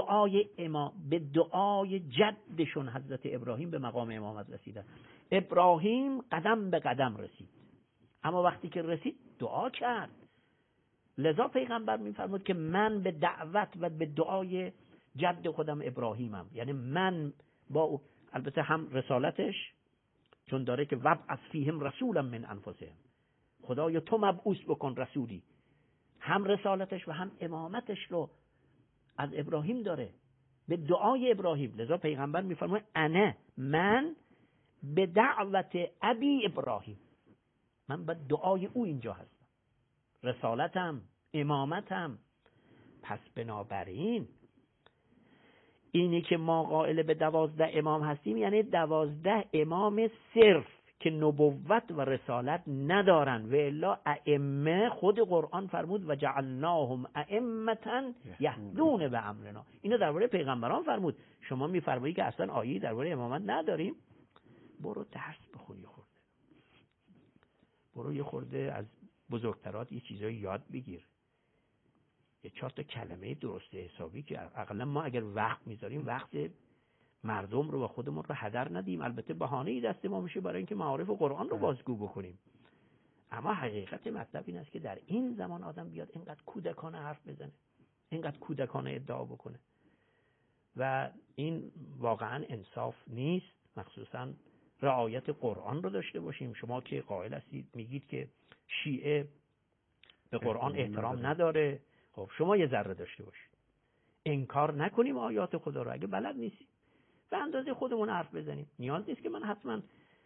به دعای جدشون حضرت ابراهیم به مقام امامت رسیدن. ابراهیم قدم به قدم رسید، اما وقتی که رسید دعا کرد. لذا پیغمبر میفرمود که من به دعوت و به دعای جد خودم ابراهیمم، یعنی من با البته هم رسالتش چون داره که وبعث فیهم رسولا من انفسهم، خدایا تو مبعوث بکن رسولی هم رسالتش و هم امامتش رو از ابراهیم داره، به دعای ابراهیم. لذا پیغمبر میفرماید من به دعوت ابی ابراهیم، من به دعای او اینجا هستم، رسالتم، امامتم. پس بنابراین اینی که ما قائل به 12 امام هستیم یعنی 12 امام صرف که نبوت و رسالت ندارن. و الا ائمه، خود قرآن فرمود و جعلناهم ائمة یهدون به امرنا. اینو درباره پیغمبران فرمود. شما میفرمایی که اصلا آیه درباره امامت نداریم؟ برو درس بخون یه خورده، برو یه خورده از بزرگترات یه چیزایی یاد بگیر، یه 4 تا کلمه درست حسابی که اقلا ما اگر وقت میذاریم وقت مردم رو و خودمون رو هدر ندیم. البته بهانه‌ای دست ما میشه برای اینکه معارف قرآن رو بازگو بکنیم، اما حقیقت مطلب این است که در این زمان آدم بیاد اینقدر کودکانه حرف بزنه، اینقدر کودکانه ادعا بکنه و این واقعا انصاف نیست. مخصوصا رعایت قرآن رو داشته باشیم. شما که قائل هستید میگید که شیعه به قرآن احترام نداره، خب شما یه ذره داشته باشید، انکار نکنیم آیات خدا رو. اگه بلد نیستیم به اندازه خودمون حرف بزنیم، نیاز نیست که من حتما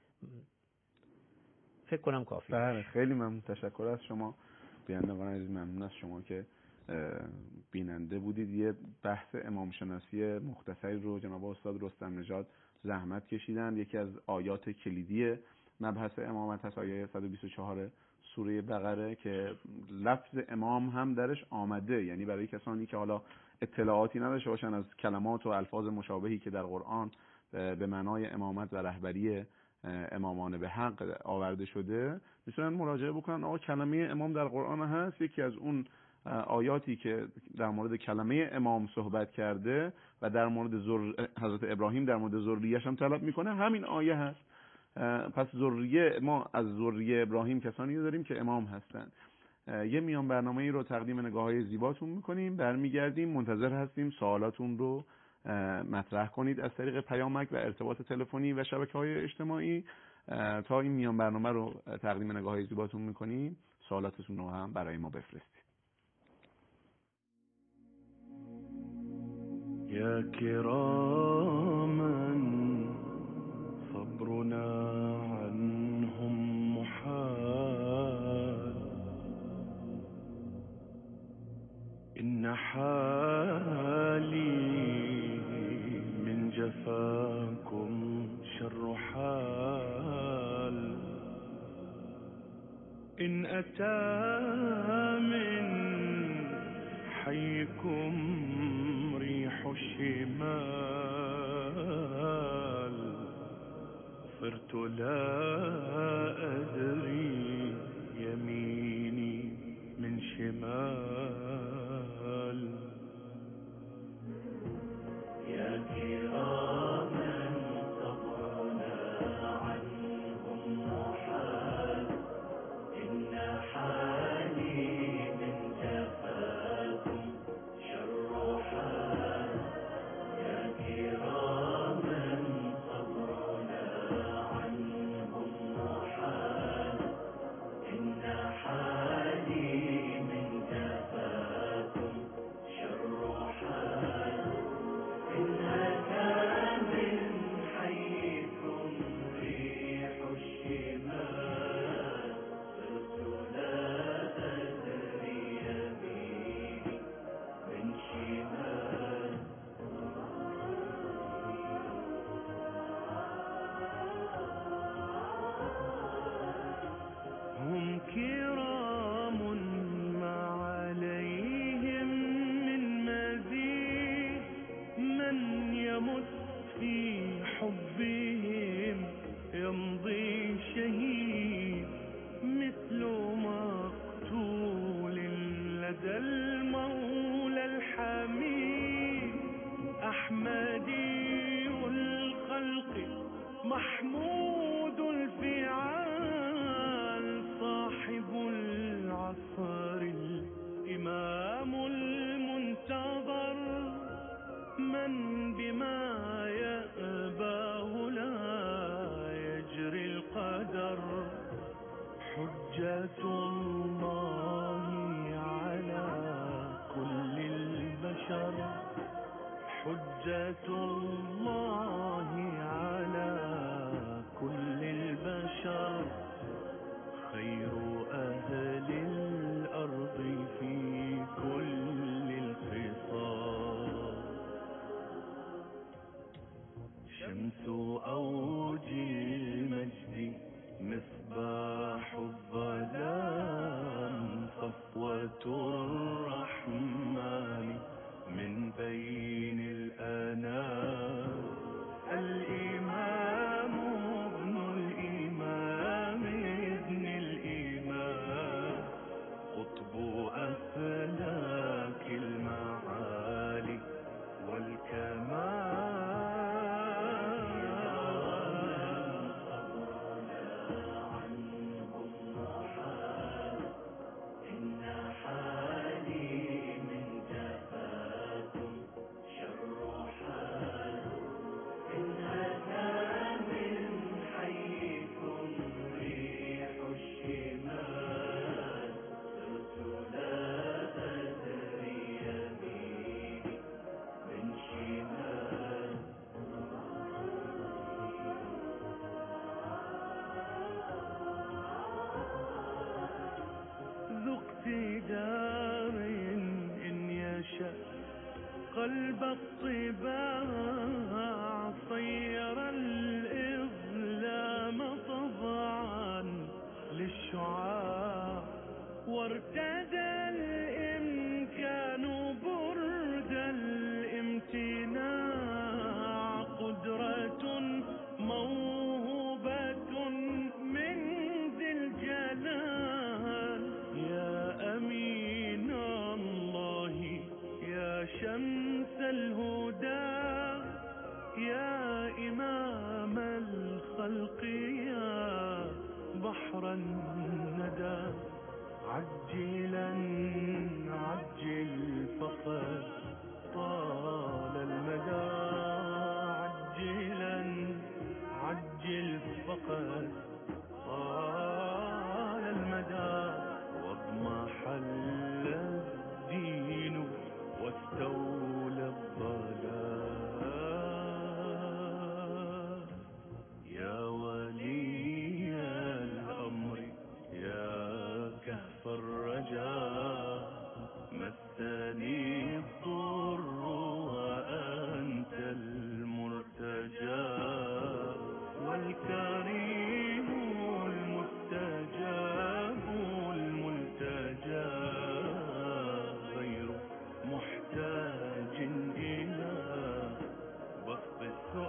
فکر کنم کافی. بله، خیلی ممنون، تشکر از شما بینندگان عزیز، ممنون از شما که بیننده بودید. یه بحث امام شناسی مختصری رو جناب استاد رستم نژاد زحمت کشیدن. یکی از آیات کلیدی مبحث امامت هست آیه 124 سوره بقره که لفظ امام هم درش آمده، یعنی برای کسانی که حالا اطلاعاتی نداشته باشن از کلمات و الفاظ مشابهی که در قرآن به معنای امامت و رهبری امامان به حق آورده شده، میتونن مراجعه بکنن. آقا کلمه امام در قرآن هست، یکی از اون آیاتی که در مورد کلمه امام صحبت کرده و در مورد حضرت ابراهیم در مورد ذریه‌اش هم طلب میکنه، همین آیه هست. پس ما از ذریه ابراهیم کسانی داریم که امام هستن. یه میان برنامه‌ای رو تقدیم نگاه‌های زیباتون میکنیم، برمیگردیم، منتظر هستیم سوالاتون رو مطرح کنید از طریق پیامک و ارتباط تلفنی و شبکه‌های اجتماعی. تا این میان برنامه رو تقدیم نگاه‌های زیباتون میکنیم، سوالاتتون رو هم برای ما بفرستید. یا کراما صبرنا عنهم محال إن حالي من جفاكم شر حال إن أتى من حيكم ريح الشمال صرت لا أدري يميني من شمال يا كراما صبرنا عنهم محال إن حال حجة الله على كل البشر خير أهل الأرض في كل الخصال شمس أوج المجد مصباح الظلام صفوة الرحمن من بين الأنام الإمام ابن الإمام ابن الإمام قطب أفلاك المعالي والكمال قلب الطباع صير الإظلام طبعا للشعاع وارتدى الإمكان برد الامتناع قدرة موهوبة من ذي الجلال يا أمين الله يا شمس الهدى يا إمام الخلق يا بحر الندى عجلا عجل فقد طال المدى عجلا عجل فقد طال المدى واضمحل الدين واستولى الضلال يا ولي الأمر يا كهف الرجاء مسني الضر وأنت المرتجى والكريم المستجاب الملتجى غير محتاج إلى بسط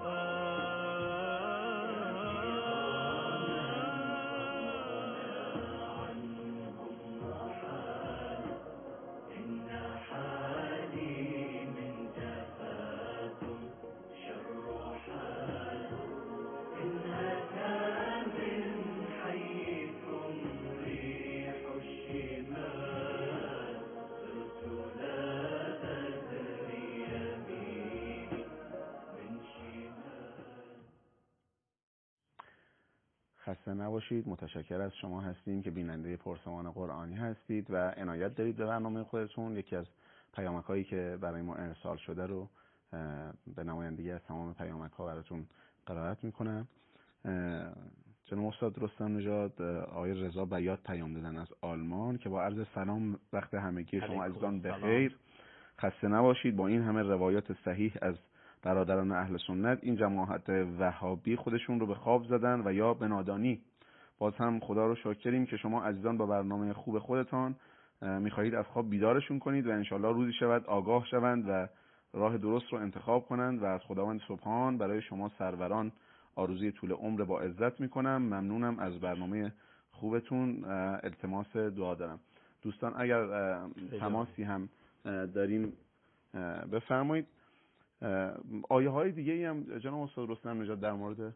خسته نباشید. متشکر از شما هستیم که بیننده پرسمان قرآنی هستید و عنایت دارید به برنامه خودتون. یکی از پیامک‌هایی که برای ما ارسال شده رو به نمایندگی از تمام پیامک‌ها براتون قرائت میکنم. جناب استاد رستم نژاد آقای رضا بیات پیام دادن از آلمان که با عرض سلام وقت همگی شما عزیزان بخیر. خسته نباشید. با این همه روایات صحیح از برادران اهل سنت این جماعت وهابی خودشون رو به خواب زدن و یا به نادانی. باز هم خدا رو شاکریم که شما عزیزان با برنامه خوب خودتان میخواهید از خواب بیدارشون کنید و انشالله روزی شود آگاه شوند و راه درست رو انتخاب کنند و از خداوند سبحان برای شما سروران آرزوی طول عمر با عزت میکنم. ممنونم از برنامه خوبتون. التماس دعا دارم. دوستان اگر تماسی هم داریم بفرمایید. آیه های دیگه ای هم جناب استاد رستم نژاد در مورد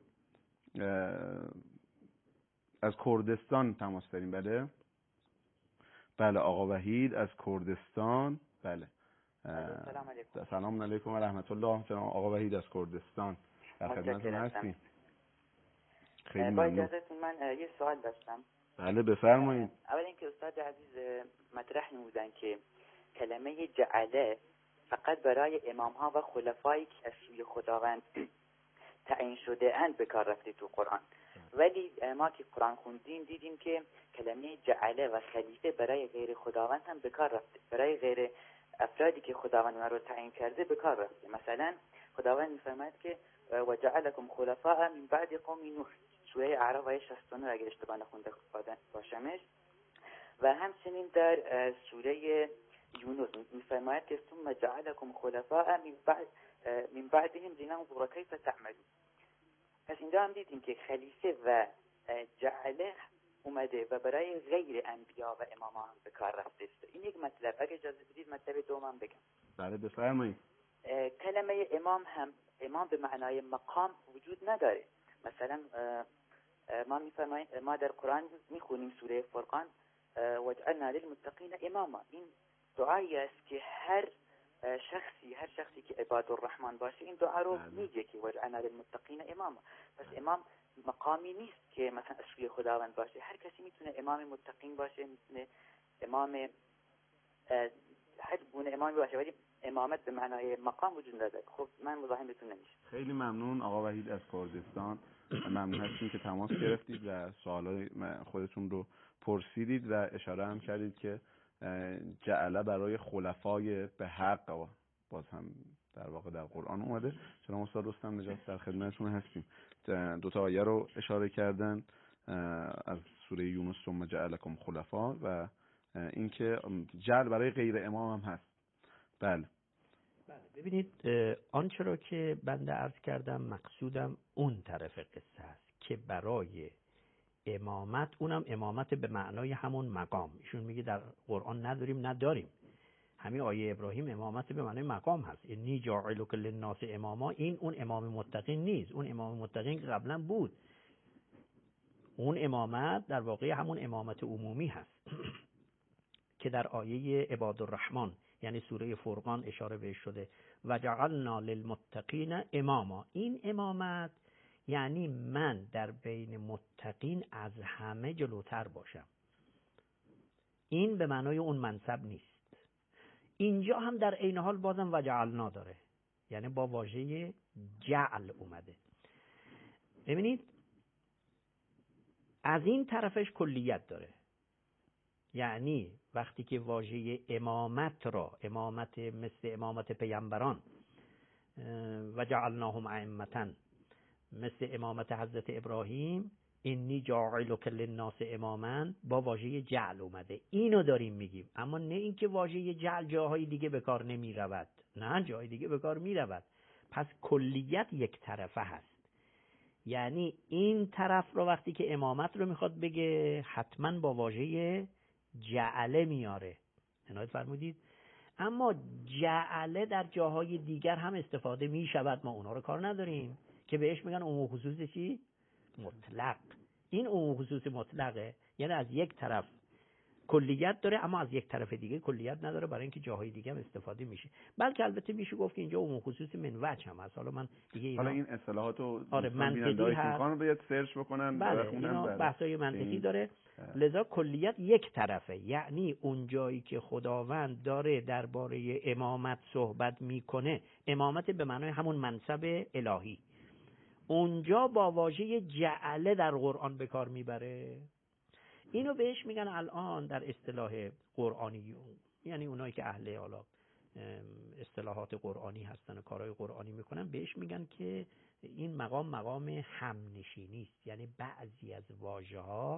از کردستان تماس داریم. بله آقا وحید از کردستان. بله سلام علیکم. سلام علیکم و رحمت الله. جناب آقا وحید از کردستان در خدمتتون هستیم. خیلی با ممنون. اجازهتون من یه سوال داشتم. بله بفرمایید. اول اینکه استاد عزیز مطرح نمودن که کلمه جعله فقط برای امام ها و خلفایی که از سوی خداوند تعیین شده اند به کار رفته تو قرآن. ولی ما که قرآن خوندیم دیدیم که کلمه جعله و خلیفه برای غیر خداوند هم به کار رفته، برای غیر افرادی که خداوند اونها رو تعیین کرده به کار رفته. مثلا خداوند می‌فرماید که و جعلکم خلفاء من بعد قوم نوح، سوره اعراف آیه 69 اگر اشتباه نخونده باشمش. و همچنین در سوره یونس می‌فرماید که ثم جعلکم خلفاء من بعدهم لننظر کیف تعملون. پس اینجا هم دیدیم که خلیفه و جعله اومده و برای غیر انبیا و امامان هم به کار رفته. این یک مطلب. اگه اجازه بدید مطلب دومم بگم. بله بفرمایید. کلمه امام هم امام به معنای مقام وجود نداره. مثلا ما در قرآن میخونیم سوره فرقان وجعلنا للمتقین اماما. این دعایی است که هر شخصی که عباد الرحمن باشه این دعا رو میگه که وجعلنا للمتقین اماما. پس امام مقامی نیست که مثلا از سوی خداوند باشه. هر کسی میتونه امام متقین باشه، میتونه امام هر گونه امامی باشه، ولی امامت به معنای مقام وجود نداره. خب من مزاحمتون نمیشه. خیلی ممنون آقا وحید از کردستان. ممنون هستیم که تماس گرفتید و سوالای خودتون رو پرسیدید و اشاره هم کردید که جعله برای خلفای به حق باز هم در واقع در قرآن اومده. جناب استاد رستم نجات در خدمتتون هستیم. دو تا آیه رو اشاره کردن از سوره یونس ثم جعلکم خلفا و اینکه جعل برای غیر امام هم هست. بله ببینید آنچه را که بنده عرض کردم مقصودم اون طرف قصه است که برای امامت، اونم امامت به معنای همون مقام. ایشون میگه در قرآن نداریم نداریم. همین آیه ابراهیم امامت به معنای مقام هست. انی جاعلک للناس اماما. این اون امام متقین نیست. اون امام متقین که قبلا بود. اون امامت در واقع همون امامت عمومی هست که در آیه عباد الرحمن یعنی سوره فرقان اشاره بهش شده و جعلنا للمتقین اماما. این امامت یعنی من در بین متقین از همه جلوتر باشم. این به معنای اون منصب نیست. اینجا هم در عین حال بازم و جعلنا داره، یعنی با واژه جعل اومده. ببینید از این طرفش کلیت داره، یعنی وقتی که واژه امامت را، امامت مثل امامت پیامبران و جعلناهم ائمة مثل امامت حضرت ابراهیم انی جاعلک للناس اماما با واژه جعل اومده، اینو داریم میگیم. اما نه اینکه واژه جعل جاهای دیگه به کار نمی رود، نه جاهای دیگه به کار می رود. پس کلیت یک طرفه هست، یعنی این طرف رو وقتی که امامت رو میخواد بگه حتما با واژه جعله میاره. عنایت فرمودید. اما جعله در جاهای دیگر هم استفاده میشود، ما اونا رو کار نداریم که بهش میگن عموم خصوص چی؟ مطلق. این عموم خصوص مطلقه، یعنی از یک طرف کلیت داره اما از یک طرف دیگه کلیت نداره، برای اینکه جاهای دیگه هم استفاده میشه. بلکه البته میشه گفت که اینجا عموم خصوص من وجه هم هست. حالا من دیگه حالا این اصطلاحاتو منطقی هست، باید سرچ بکنن. بله اینا بحثای منطقی داره. لذا کلیت یک طرفه، یعنی اون جایی که خداوند داره درباره امامت صحبت میکنه، امامت به معنای همون منصب الهی، اونجا با واژه جعله در قرآن به کار میبره. اینو بهش میگن الان در اصطلاح قرآنی، یعنی اونایی که اهل حالا اصطلاحات قرآنی هستن و کارهای قرآنی میکنن، بهش میگن که این مقام همنشینی است. یعنی بعضی از واژه‌ها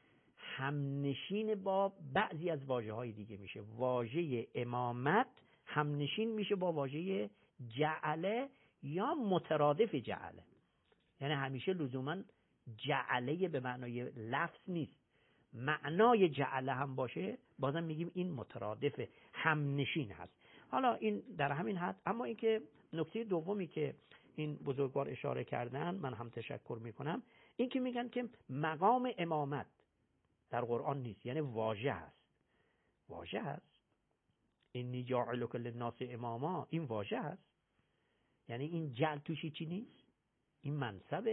همنشین با بعضی از واژه‌های دیگه میشه. واژه امامت همنشین میشه با واژه جعله یا مترادف جعله. یعنی همیشه لزوما جعله به معنای لفظ نیست، معنای جعله هم باشه بازم میگیم این مترادف همنشین هست. حالا این در همین حد. اما اینکه نکته دومی که این بزرگوار اشاره کردن، من هم تشکر میکنم، این که میگن که مقام امامت در قرآن نیست، یعنی واژه هست. واژه هست. انی جاعلک للناس اماما، این واژه هست. یعنی این جعل توشی چی نیست؟ این منصبه.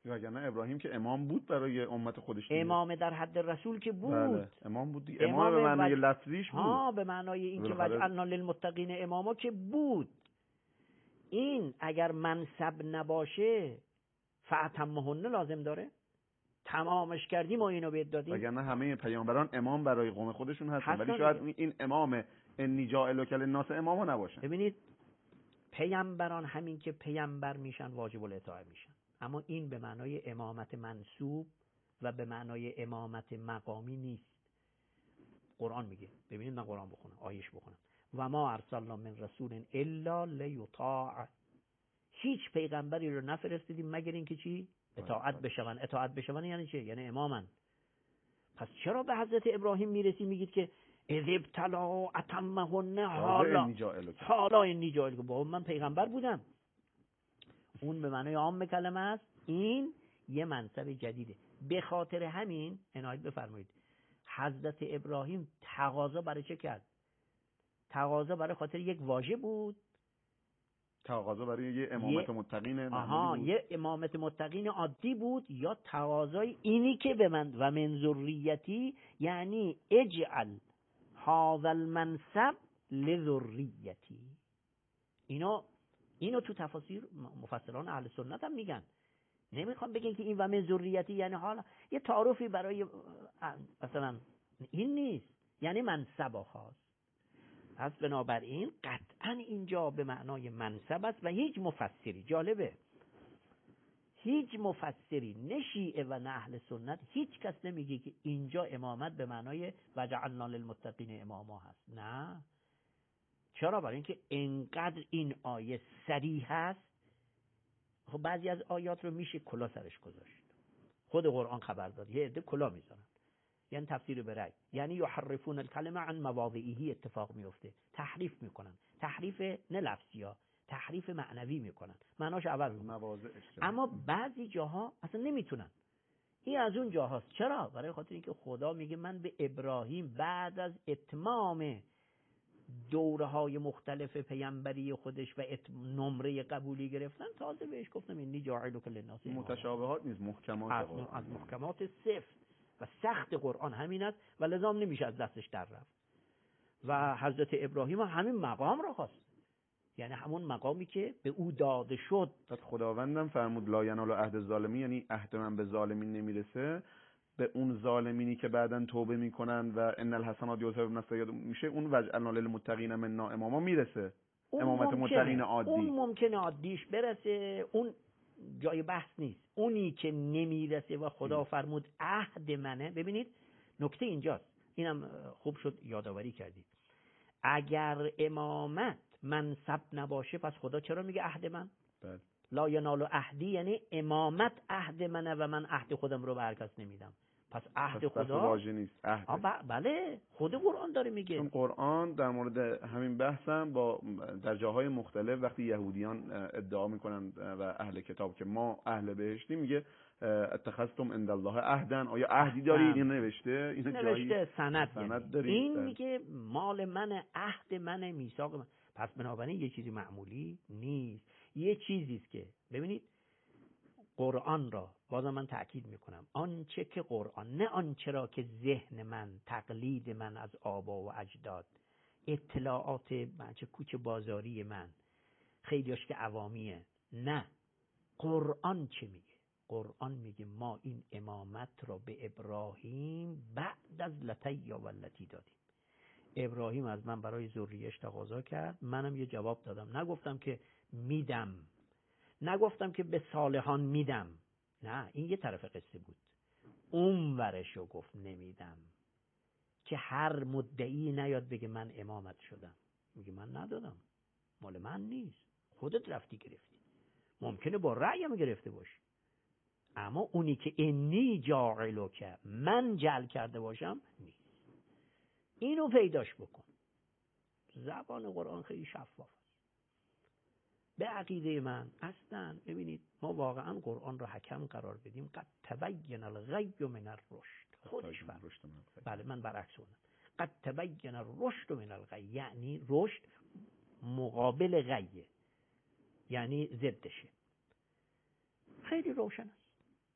وگرنه ابراهیم که امام بود برای امت خودش دیگه. امام در حد رسول که بود. بله. امام بود دیگه. امام به معنای لفظیش بود. به معنای این که وجعلنا للمتقین اماما که بود. این اگر منصب نباشه فأتمهن لازم داره، تمامش کردیم و اینو بهت دادیم. وگرنه همه پیامبران امام برای قوم خودشون هستن، ولی شاید این امام انی جاعلک للناس اماما نباشن. ببینید پیامبران همین که پیامبر میشن واجب الاطاعه میشن، اما این به معنای امامت منصوب و به معنای امامت مقامی نیست. قرآن میگه، ببینید من قرآن بخونم، آیش بخونم، و ما ارسلنا من رسول الا لیطاع. هیچ پیغمبری رو نفرستیدیم مگر اینکه چی؟ اطاعت بشون. اطاعت بشون یعنی چه؟ یعنی امامن. پس چرا به حضرت ابراهیم میرسی میگید که اذ ابتلا اتمهن حالا انی جاعلک؟ بابا من پیغمبر بودم. اون به معنای عام کلمه است، این یه منصب جدیده. به خاطر همین عنایت بفرمایید حضرت ابراهیم تقاضا برای چه کرد؟ تقاضا برای خاطر یک واژه بود. تقاضا برای یه امامت متقین معمولی بود. یه امامت متقین عادی بود، یا تقاضای اینی که به من و من ذریتی، یعنی اجعل هذا المنصب لذریتی. اینو تو تفاسیر مفسران اهل سنت هم میگن. نمیخوام بگن که این و من ذریتی یعنی حالا یه تعارفی برای مثلا این نیست، یعنی منصب خاص. پس بنابراین قطعا اینجا به معنای منصب است و هیچ مفسری، جالبه، هیچ مفسری نه شیعه و نه اهل سنت هیچ کس نمیگه که اینجا امامت به معنای وجعلنا للمتقین اماما هست. نه. چرا؟ برای اینکه انقدر این آیه صریح هست. خب بعضی از آیات رو میشه کلا سرش گذاشت. خود قرآن خبر داد یه عده کلا میذارن، یعنی تفسیر به رأی، یعنی یحرفون الکلمه عن مواضعه اتفاق میفته، تحریف میکنن، تحریف نه لفظی ها، تحریف معنوی میکنن، معناش عوض میکنن. اما بعضی جاها اصلا نمیتونن. این از اون جاهاست. چرا؟ برای خاطر اینکه خدا میگه من به ابراهیم بعد از اتمام دوره‌های مختلف پیامبری خودش و نمره قبولی گرفتن تازه بهش گفتم انی جاعلک للناس. متشابهات نیست، محکمات. از محکمات سفت و سخت قرآن همین است و لزام نمیشه از دستش در رفت. و حضرت ابراهیم همین مقام را خواست، یعنی همون مقامی که به او داده شد. خداوندم فرمود لا ینال عهد الظالمین، یعنی عهد من به ظالمین نمیرسه. به اون ظالمینی که بعداً توبه میکنن و ان الحسنات یذهبن السیئات میشه، اون وجعلنا للمتقین منا اماما میرسه. امامت متقین عادی اون ممکنه عادیش برسه، اون جای بحث نیست. اونی که نمیرسه و خدا فرمود عهد منه. ببینید نکته اینجاست، اینم خوب شد یادآوری کردید. اگر امامت منصب نباشه پس خدا چرا میگه عهد من؟ بله. لا ینال عهدی یعنی امامت عهد منه و من عهد خودم رو به هر کس نمیدم. پس عهد خدا واژه نیست، عهد. بله خود قرآن داره میگه. چون قرآن در مورد همین بحثم با در جاهای مختلف وقتی یهودیان ادعا میکنن و اهل کتاب که ما اهل بهشتی، میگه اتخذتم عند الله عهدا. آیا عهدی دارید؟ این نوشته، این نوشته سند دارید. این میگه مال من، عهد من، میثاق من. پس بنابراین یه چیزی معمولی نیست، یه چیزی است که ببینید قرآن را بازم من تأکید میکنم، آنچه که قرآن، نه آنچه را که ذهن من، تقلید من از آبا و اجداد، اطلاعات بچه کوچه بازاری من، خیلیاش که عوامیه، نه، قرآن چه میگه؟ قرآن میگه ما این امامت را به ابراهیم بعد از لتی و لتی دادیم. ابراهیم از من برای ذریه‌اش تقاضا کرد، منم یه جواب دادم. نگفتم که میدم، نگفتم که به صالحان میدم، نه، این یه طرف قصه بود. اون ورشو گفت نمیدم، که هر مدعی نیاد بگه من امامت شدم. میگه من ندادم، مال من نیست، خودت رفتی گرفتی. ممکنه با رأیم گرفته باشی، اما اونی که انی جاعلک من جعل کرده باشم نیست. اینو پیداش بکن. زبان قرآن خیلی شفاف. به عقیده من اصلا ببینید ما واقعا قرآن رو حکم قرار بدیم. قد تبین الغی من الرشد. خودش بله من برعکس اونم. قد تبین الرشد من الغی، یعنی رشد مقابل غیه، یعنی ضدشه. خیلی روشن است.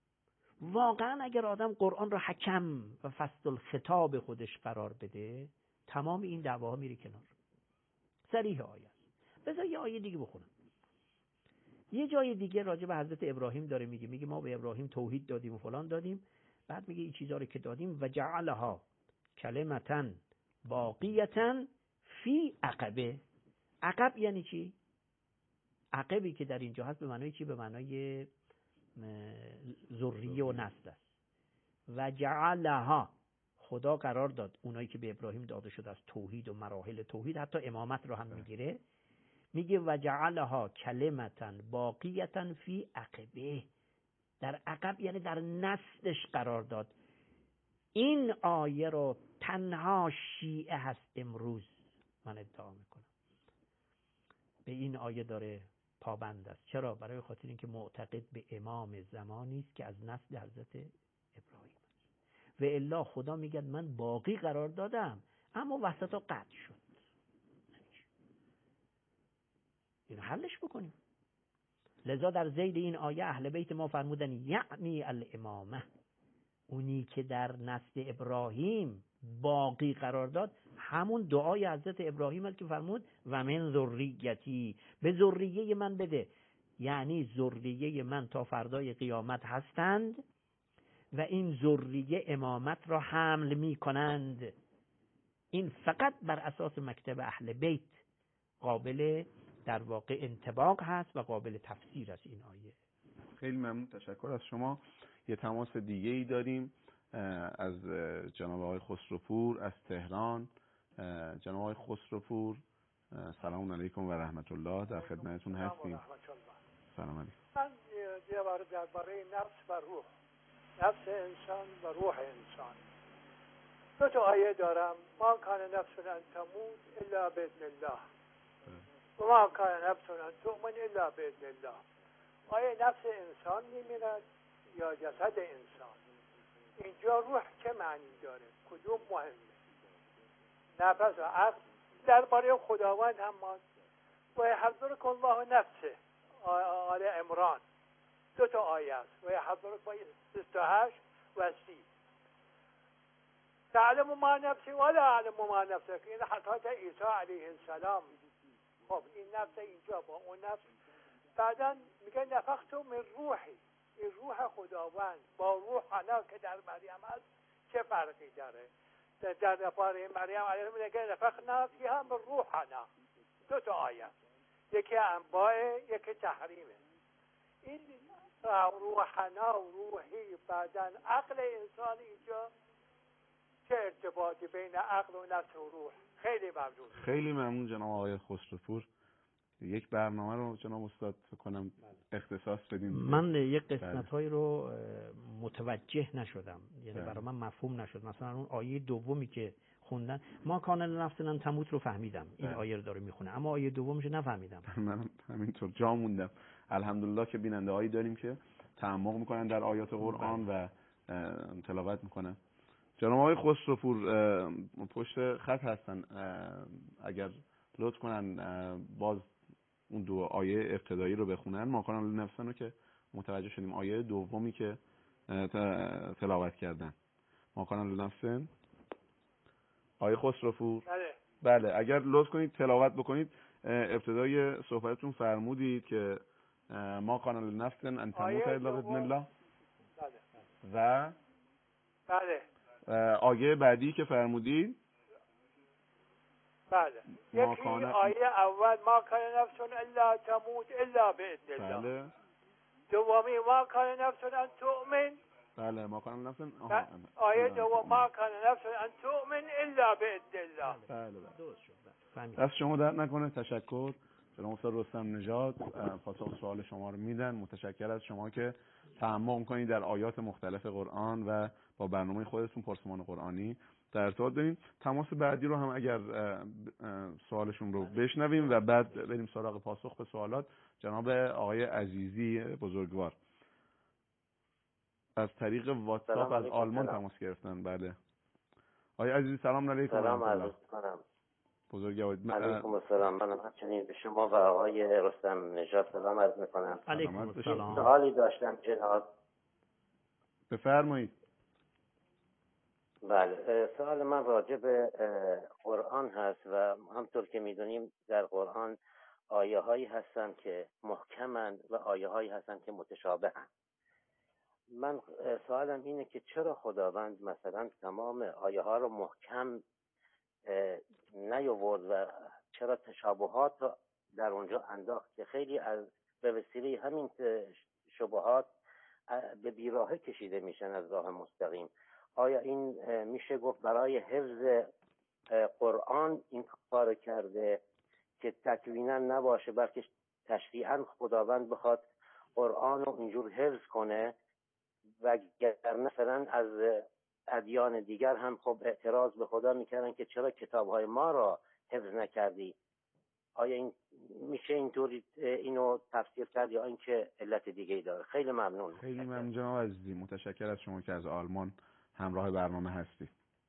واقعا اگر آدم قرآن رو حکم و فصل الخطاب خودش قرار بده، تمام این دعواها میره کنار. صریح آیه است. بذار یه آیه دیگه بخونم. یه جای دیگه راجع به حضرت ابراهیم داره میگه ما به ابراهیم توحید دادیم و فلان دادیم، بعد میگه این چیزا رو که دادیم و جعلها کلمتا باقیتا فی عقبه. عقب یعنی چی؟ عقبی که در اینجا هست به معنای چی؟ به معنای ذریه و نسل است. و جعلها، خدا قرار داد اونایی که به ابراهیم داده شده از توحید و مراحل توحید، حتی امامت رو هم میگیره، میگه و جعلها کلمتا باقیتا فی عقبه، در عقب یعنی در نسلش قرار داد. این آیه رو تنها شیعه هست امروز، من ادعا میکنم به این آیه داره پابند است. چرا؟ برای خاطر اینکه معتقد به امام زمانی است که از نسل حضرت ابراهیم است. و الا خدا میگه من باقی قرار دادم اما وسطا قطع شد. این حلش بکنیم. لذا در ذیل این آیه اهل بیت ما فرمودن یعنی الامامه، اونی که در نسل ابراهیم باقی قرار داد همون دعای حضرت ابراهیم است که فرمود و من ذریتی، به ذریه من بده، یعنی ذریه من تا فردای قیامت هستند و این ذریه امامت را حمل می کنند. این فقط بر اساس مکتب اهل بیت قابل در واقع انطباق هست و قابل تفسیر است این آیه. خیلی ممنون، تشکر از شما. یه تماس دیگه ای داریم از جناب آقای خسروپور از تهران. جناب آقای خسروپور، سلام علیکم و رحمت الله، در خدمتتون هستیم. سلام علیکم. من یه بار درباره نفس و روح، نفس انسان و روح انسان، دو تا آیه دارم. ما کان نفس ان تموت الا باذن الله و ما کان نفس ان تؤمن الا باذن الله. آیا نفس انسان میمیرد یا جسد انسان؟ اینجا روح چه معنی داره؟ کدوم مهمه؟ نفس و عقل درباره خداوند هم ما و یحذرک الله نفسه، آل عمران، دو تا آیه است. و یحذرک 28 و 30. تعلم ما نفسی ولا اعلم ما نفسک، این حضرت عیسی علیه السلام. خب این نفس اینجا با اون نفس، بعدا میگه نفخت من روحی، این روح خداوند با روحنا که در مریم هست چه فرقی داره؟ در درباره مریم علیه السلام میگه نفخنا فیها من روحنا. دو تا آیه، یکی انباء یکی تحریمه. این روحنا و روحی، بعدا عقل انسان اینجا چه ارتباطی بین عقل و نفس و روح؟ خیلی ممنون. خیلی ممنون جناب آقای خسروپور. یک برنامه رو جناب استاد فکر کنم اختصاص بدیم. من یک قسمت‌هایی رو متوجه نشدم، یعنی برای من مفهوم نشد. مثلا اون آیه دومی که خوندن ما کان لنفسنا تموت رو فهمیدم، این آیه رو داره میخونه، اما آیه دومش نفهمیدم. من همینطور جا موندم. الحمدلله که بیننده‌هایی داریم که تعمق میکنن در آیات قرآن و تلاوت میکنن. جناب آقای خسروپور پشت خط هستن، اگر لطف کنن باز اون دو آیه ابتدایی رو بخونن. ما کان لنفسنا رو که متوجه شدیم، آیه دومی که تلاوت کردن ما کان لنفسن. آیه خسروپور بله اگر لطف کنید تلاوت بکنید. ابتدای صحبتتون فرمودید که ما کان لنفسن ان تموت الا باذن الله و بله آیه بعدی که فرمودید بله یکی آیه اول ما کان نفس الا تموت الا باذن الله. بله. دومی ما کان نفس ان تؤمن. بله ما کان نفس آیه دوم ما کان نفس ان تؤمن الا باذن الله. بله درست شد. دست شما درد نکنه. تشکر. جناب استاد رستم نژاد پاسخ سوال شما رو میدن. متشکر از شما که تعمق می‌کنید در آیات مختلف قرآن و با برنامه خودتون پرسمان قرآنی در ارتباط داریم. تماس بعدی رو هم اگر سوالشون رو بشنویم و بعد بریم سراغ پاسخ به سوالات. جناب آقای عزیزی بزرگوار از طریق واتساپ از آلمان تماس گرفتن. بله آقای عزیزی سلام علیکم. سلام عرض کنم. بزرگوارید. علیکم السلام. من همچنین به شما و آقای رستم نژاد سلام عرض میکنم. علیکم السلام. سوالی داشتم جناب. بفرمایید. بله، سوال من راجع به قرآن هست و همطور که میدونیم در قرآن آیه هایی هستن که محکمن و آیه هایی هستن که متشابهن. من سوالم اینه که چرا خداوند مثلا تمام آیه ها رو محکم نیاورد و چرا تشابهات رو در اونجا انداخت که خیلی از به وسیله همین شبهات به بیراهه کشیده میشن از راه مستقیم. آیا این میشه گفت برای حفظ قرآن این کار کرده که تکوینا نباشه بلکه تشریعا خداوند بخواد قرآن رو اینجور حفظ کنه و گر مثلا از ادیان دیگر هم خب اعتراض به خدا میکردن که چرا کتابهای ما را حفظ نکردی؟ آیا این میشه اینطوری اینو تفسیر کرد یا اینکه علت دیگه ای داره؟ خیلی ممنون. خیلی ممنون جناب عزیزی، متشکر از شما که از آلمان همراه برنامه هستید.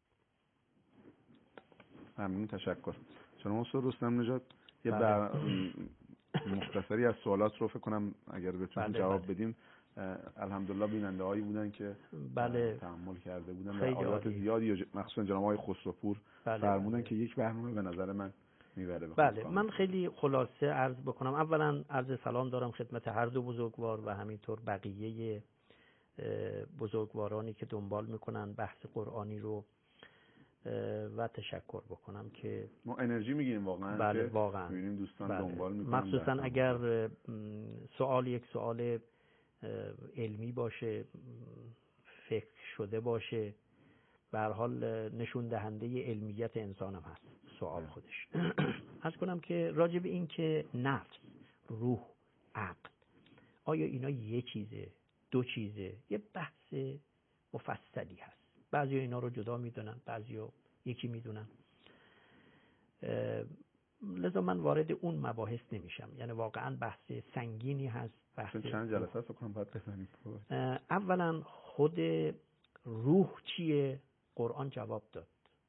ممنون، تشکر. جناب استاد رستم نژاد یه مختصری از سوالات رو فکر کنم اگر بتونیم جواب بدیم. الحمدلله بیننده هایی بودن که تحمل کرده بودن و آیات زیادی مخصوصا جناب آقای خسروپور فرمودن که یک برنامه به نظر من میبره. بله، من خیلی خلاصه عرض بکنم. اولا عرض سلام دارم خدمت هر دو بزرگوار و همینطور بقیه بزرگوارانی که دنبال میکنن بحث قرآنی رو و تشکر بکنم که ما انرژی میگیریم واقعا. بله واقعا میبینیم دوستان دنبال میکنن، مخصوصا اگر سوال یک سوال علمی باشه، فکر شده باشه، به هر حال نشون دهنده علمیت انسان هم هست سوال خودش. عرض کنم که راجع به این که نفس، روح، عقل آیا اینا یه چیزه، دو چیزه، یه بحث مفصلی هست. بعضی اینا رو جدا میدونن، بعضی یکی میدونن. لذا من وارد اون مباحث نمیشم. یعنی واقعا بحث سنگینی هست. بحث چند جلسه است فکر کنم باید بزنیم. اولا خود روح چیه؟ قرآن جواب داد.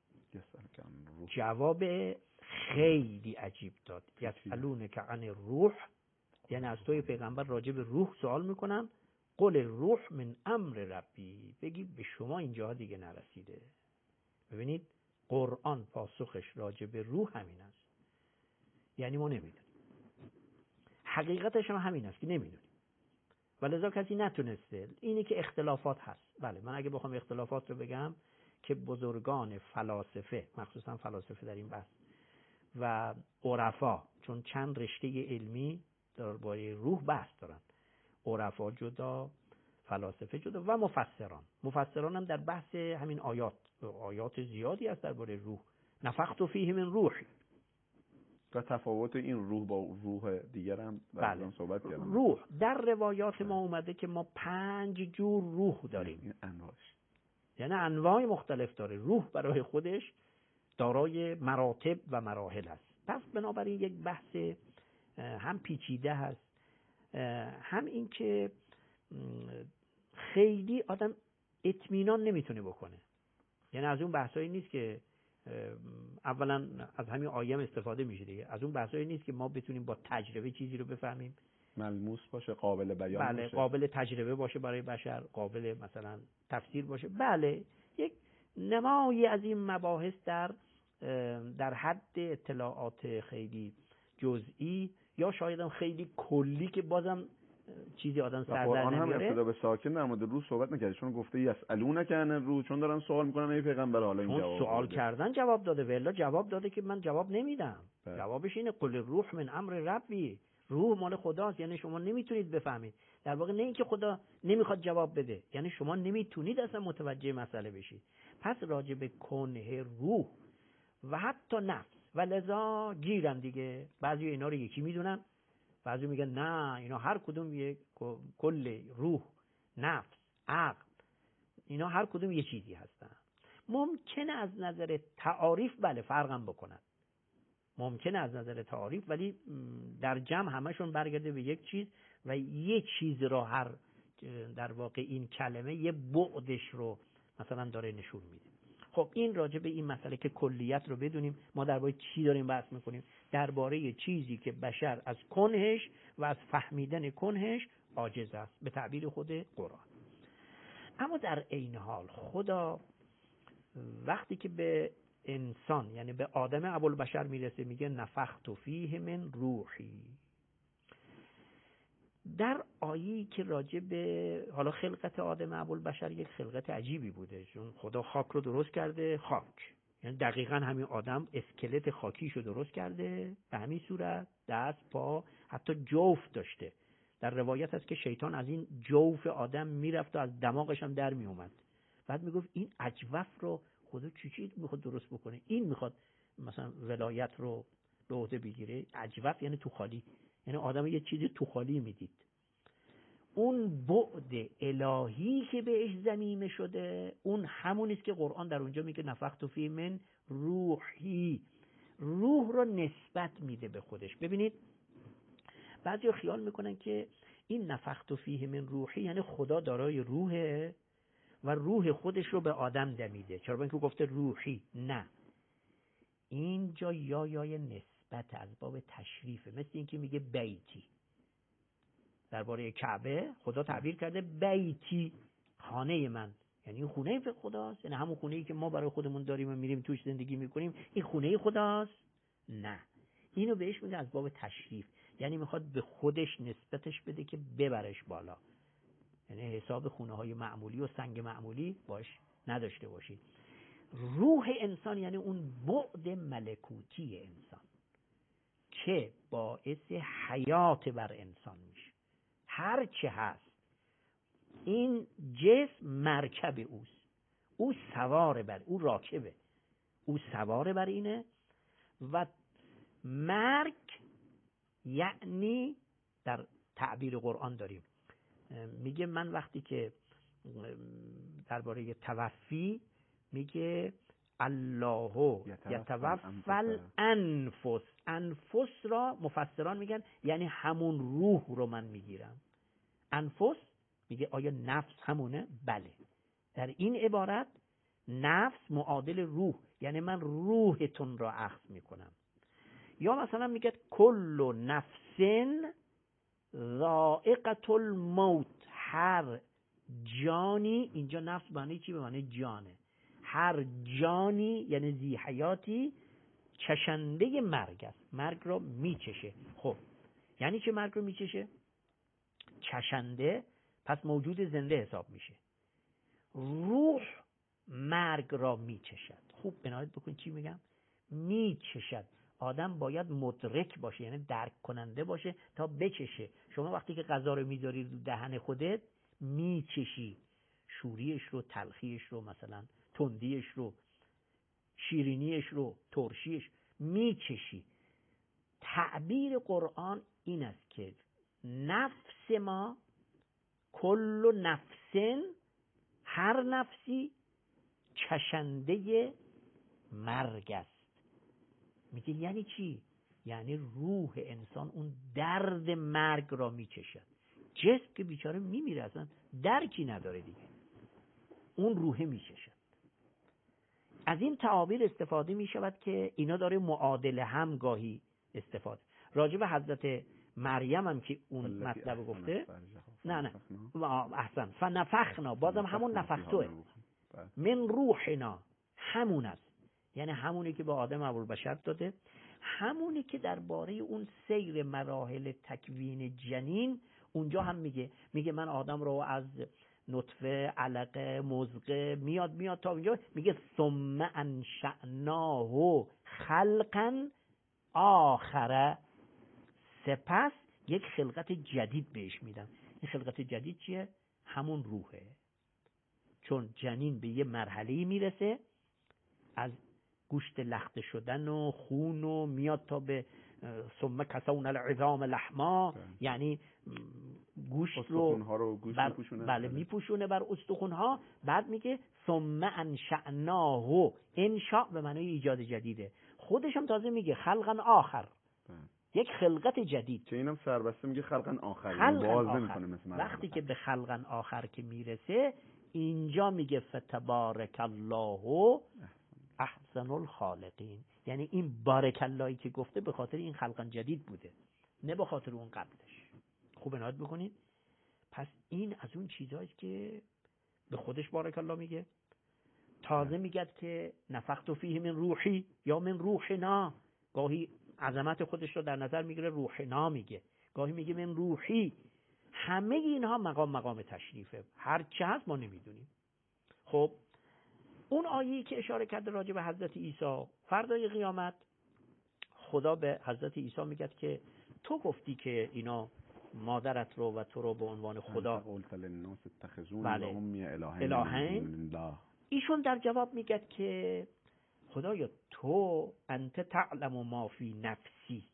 جواب خیلی عجیب داد. یسألونک عن الروح، یعنی از توی پیغمبر راجع به روح سوال میکنن. قل الروح من امر ربی، بگی به شما اینجا دیگه نرسیده. ببینید قرآن پاسخش راجع به روح همین است. یعنی ما نمیدونیم. حقیقتش هم همین است که نمیدونیم. ولذا کسی نتونسته. اینی که اختلافات هست. بله، من اگه بخوام اختلافات رو بگم که بزرگان فلاسفه، مخصوصا فلاسفه در این بحث و عرفا، چون چند رشته علمی درباره روح بحث دارن، عرفا جدا، فلاسفه جدا و مفسران هم در بحث همین آیات زیادی هست درباره روح. نفخت فیه من روحی. و تفاوت این روح با روح دیگر هم بله. صحبت کردم. روح در روایات ما اومده که ما 5 جور روح داریم. این انواعش، یعنی انواع مختلف داره. روح برای خودش دارای مراتب و مراحل است. پس بنابراین یک بحث هم پیچیده هست، هم این که خیلی آدم اطمینان نمیتونه بکنه. یعنی از اون بحثایی نیست که اولا از همین آیه استفاده میشه دیگه. از اون بحثایی نیست که ما بتونیم با تجربه چیزی رو بفهمیم، ملموس باشه، قابل بیان بله، باشه، قابل تجربه باشه برای بشر، قابل مثلا تفسیر باشه. بله، یک نمایی از این مباحث در حد اطلاعات خیلی جزئی یا شاید هم خیلی کلی که بازم چیزی آدم سر در نمیاره. هم ابتدا به ساکن در مورد روح صحبت نکرده، چون گفته یسألونک عن الروح، چون دارن سوال میکنن ای پیغمبر حالا این جواب سوال کردن جواب داده، ولی جواب داده که من جواب نمیدم. جوابش اینه قل الروح من امر ربی، روح مال خداست. یعنی شما نمیتونید بفهمید. در واقع نه اینکه خدا نمیخواد جواب بده، یعنی شما نمیتونید اصلا متوجه مسئله بشید. پس راجع به کنه روح و حتی نفس و لذا گیرن دیگه. بعضی اینا رو یکی میدونن، بعضی میگن نه اینا هر کدوم یک کل روح، نفس، عقل، اینا هر کدوم یه چیزی هستن. ممکنه از نظر تعاریف بله فرقم بکنن، ممکنه از نظر تعاریف، ولی در جمع همشون برگرده به یک چیز و یک چیز را هر در واقع این کلمه یه بعدش رو مثلا داره نشون میده. خب این راجع به این مسئله که کلیت رو بدونیم. ما درباره چی داریم بحث میکنیم؟ درباره چیزی که بشر از کنهش و از فهمیدن کنهش عاجز است، به تعبیر خود قرآن. اما در عین حال خدا وقتی که به انسان یعنی به آدم ابوالبشر میرسه میگه نفخت فیه من روحی. در آیه‌ای که راجع به حالا خلقت آدم ابوالبشر یک خلقت عجیبی بوده، چون خدا خاک رو درست کرده، خاک یعنی دقیقاً همین آدم اسکلت خاکیشو درست کرده به همین صورت، دست پا حتی جوف داشته. در روایت هست که شیطان از این جوف آدم میرفت و از دماغش هم در میومد. بعد میگفت این اجوف رو خدا چی میخواد درست بکنه؟ این میخواد مثلا ولایت رو به عهده بگیره؟ اجوف یعنی تو خالی، یعنی آدم یه چیزی تو خالی میدید. اون بعد الهی که بهش ضمیمه شده اون همونیست که قرآن در اونجا میگه نفخت فیه من روحی. روح رو نسبت میده به خودش. ببینید بعضی خیال میکنن که این نفخت فیه من روحی یعنی خدا دارای روحه و روح خودش رو به آدم دمیده، چرا؟ اینکه گفته روحی. نه، اینجا یای نسبت از باب تشریفه. مثل اینکه میگه بیتی. درباره کعبه خدا تعبیر کرده بیتی، خانه من، یعنی این خونه خداست، یعنی همون خونه‌ای که ما برای خودمون داریم و میریم توش زندگی میکنیم این خونه خداست؟ نه، اینو بهش میگه از باب تشریف، یعنی میخواد به خودش نسبتش بده که ببرش بالا، یعنی حساب خونه‌های معمولی و سنگ معمولی باش نداشته باشید. روح انسان یعنی اون بعد ملکوتی انسان که باعث حیات بر انسان میشه. هر چه هست این جسم مرکب اوست، او سوار بر، او راکبه، او سوار بر اینه. و مرگ یعنی در تعبیر قرآن داریم میگه من وقتی که درباره توفی میگه الله یتوفی الانفس، انفس را مفسران میگن یعنی همون روح رو من میگیرم. انفس میگه آیا نفس همونه؟ بله، در این عبارت نفس معادل روح، یعنی من روحتون را اخذ میکنم. یا مثلا میگه کل نفس ذائقة الموت، هر جانی، اینجا نفس معنی چی؟ به معنی جانه. هر جانی یعنی ذی حیاتی چشنده مرگ است، مرگ را میچشه. خب یعنی چه مرگ رو میچشه؟ چشنده، پس موجود زنده حساب میشه. روح مرگ را میچشد. خوب بنایت بکن چی میگم؟ میچشد. آدم باید مدرک باشه، یعنی درک کننده باشه تا بچشه. شما وقتی که غذا رو میذاری رو دهن خودت میچشی، شوریش رو، تلخیش رو، مثلا تندیش رو، شیرینیش رو، ترشیش میچشی. تعبیر قرآن این است که نفس ما، کل نفسن، هر نفسی چشنده مرگ است. میگه یعنی چی؟ یعنی روح انسان اون درد مرگ را میچشد. جسم که بیچاره میمیره اصلا درکی نداره دیگه، اون روح میچشد. از این تعابیر استفاده میشود که اینا داره معادله هم گاهی استفاده. راجع به حضرت مریم هم که اون مطلب گفته، نه احسن، فنفخنا، بازم همون نفختوه، من روحنا، همون است، یعنی همونی که به آدم ابوالبشر داده، همونی که درباره اون سیر مراحل تکوین جنین اونجا هم میگه من آدم رو از نطفه، علقه، مضغه میاد تا اونجا میگه ثم انشأناه خلقا آخر، سپس یک خلقت جدید بهش میدم. این خلقت جدید چیه؟ همون روحه. چون جنین به یه مرحله‌ای میرسه از گوشت لخته شدن و خون و میاد تا به ثم کسونا العظام لحما، یعنی گوشت رو بله میپوشونه بر استخوان‌ها. بعد میگه ثم انشأناه، انشاء به معنای ایجاد جدیده. خودش هم تازه میگه خلقا آخر، یک خلقت جدید. که اینم سربسته میگه خلقا آخر، باز نمیکنه مثل وقتی که به خلقا آخر که میرسه اینجا میگه فتبارک الله احسن الخالقین، یعنی این بارک اللهی که گفته به خاطر این خلقا جدید بوده، نه به خاطر اون قبلش. خوب عنایت بکنید. پس این از اون چیزهاییست که به خودش بارک الله میگه. تازه میگه که نفخت فیه من روحی یا من روحنا، گاهی عظمت خودش رو در نظر میگیره روحنا میگه، گاهی میگه من روحی. همه اینها مقام تشریفه، هر چه هست ما نمیدونیم. خب اون آیه‌ای که اشاره کرده راجع به حضرت عیسی، فردای قیامت خدا به حضرت عیسی میگه که تو گفتی که اینا مادرت رو و تو رو به عنوان خدا قلت للناس اتخذونی بله. و امی الهین. ایشون در جواب میگه که خدایا تو انت تعلم ما فی نفسی،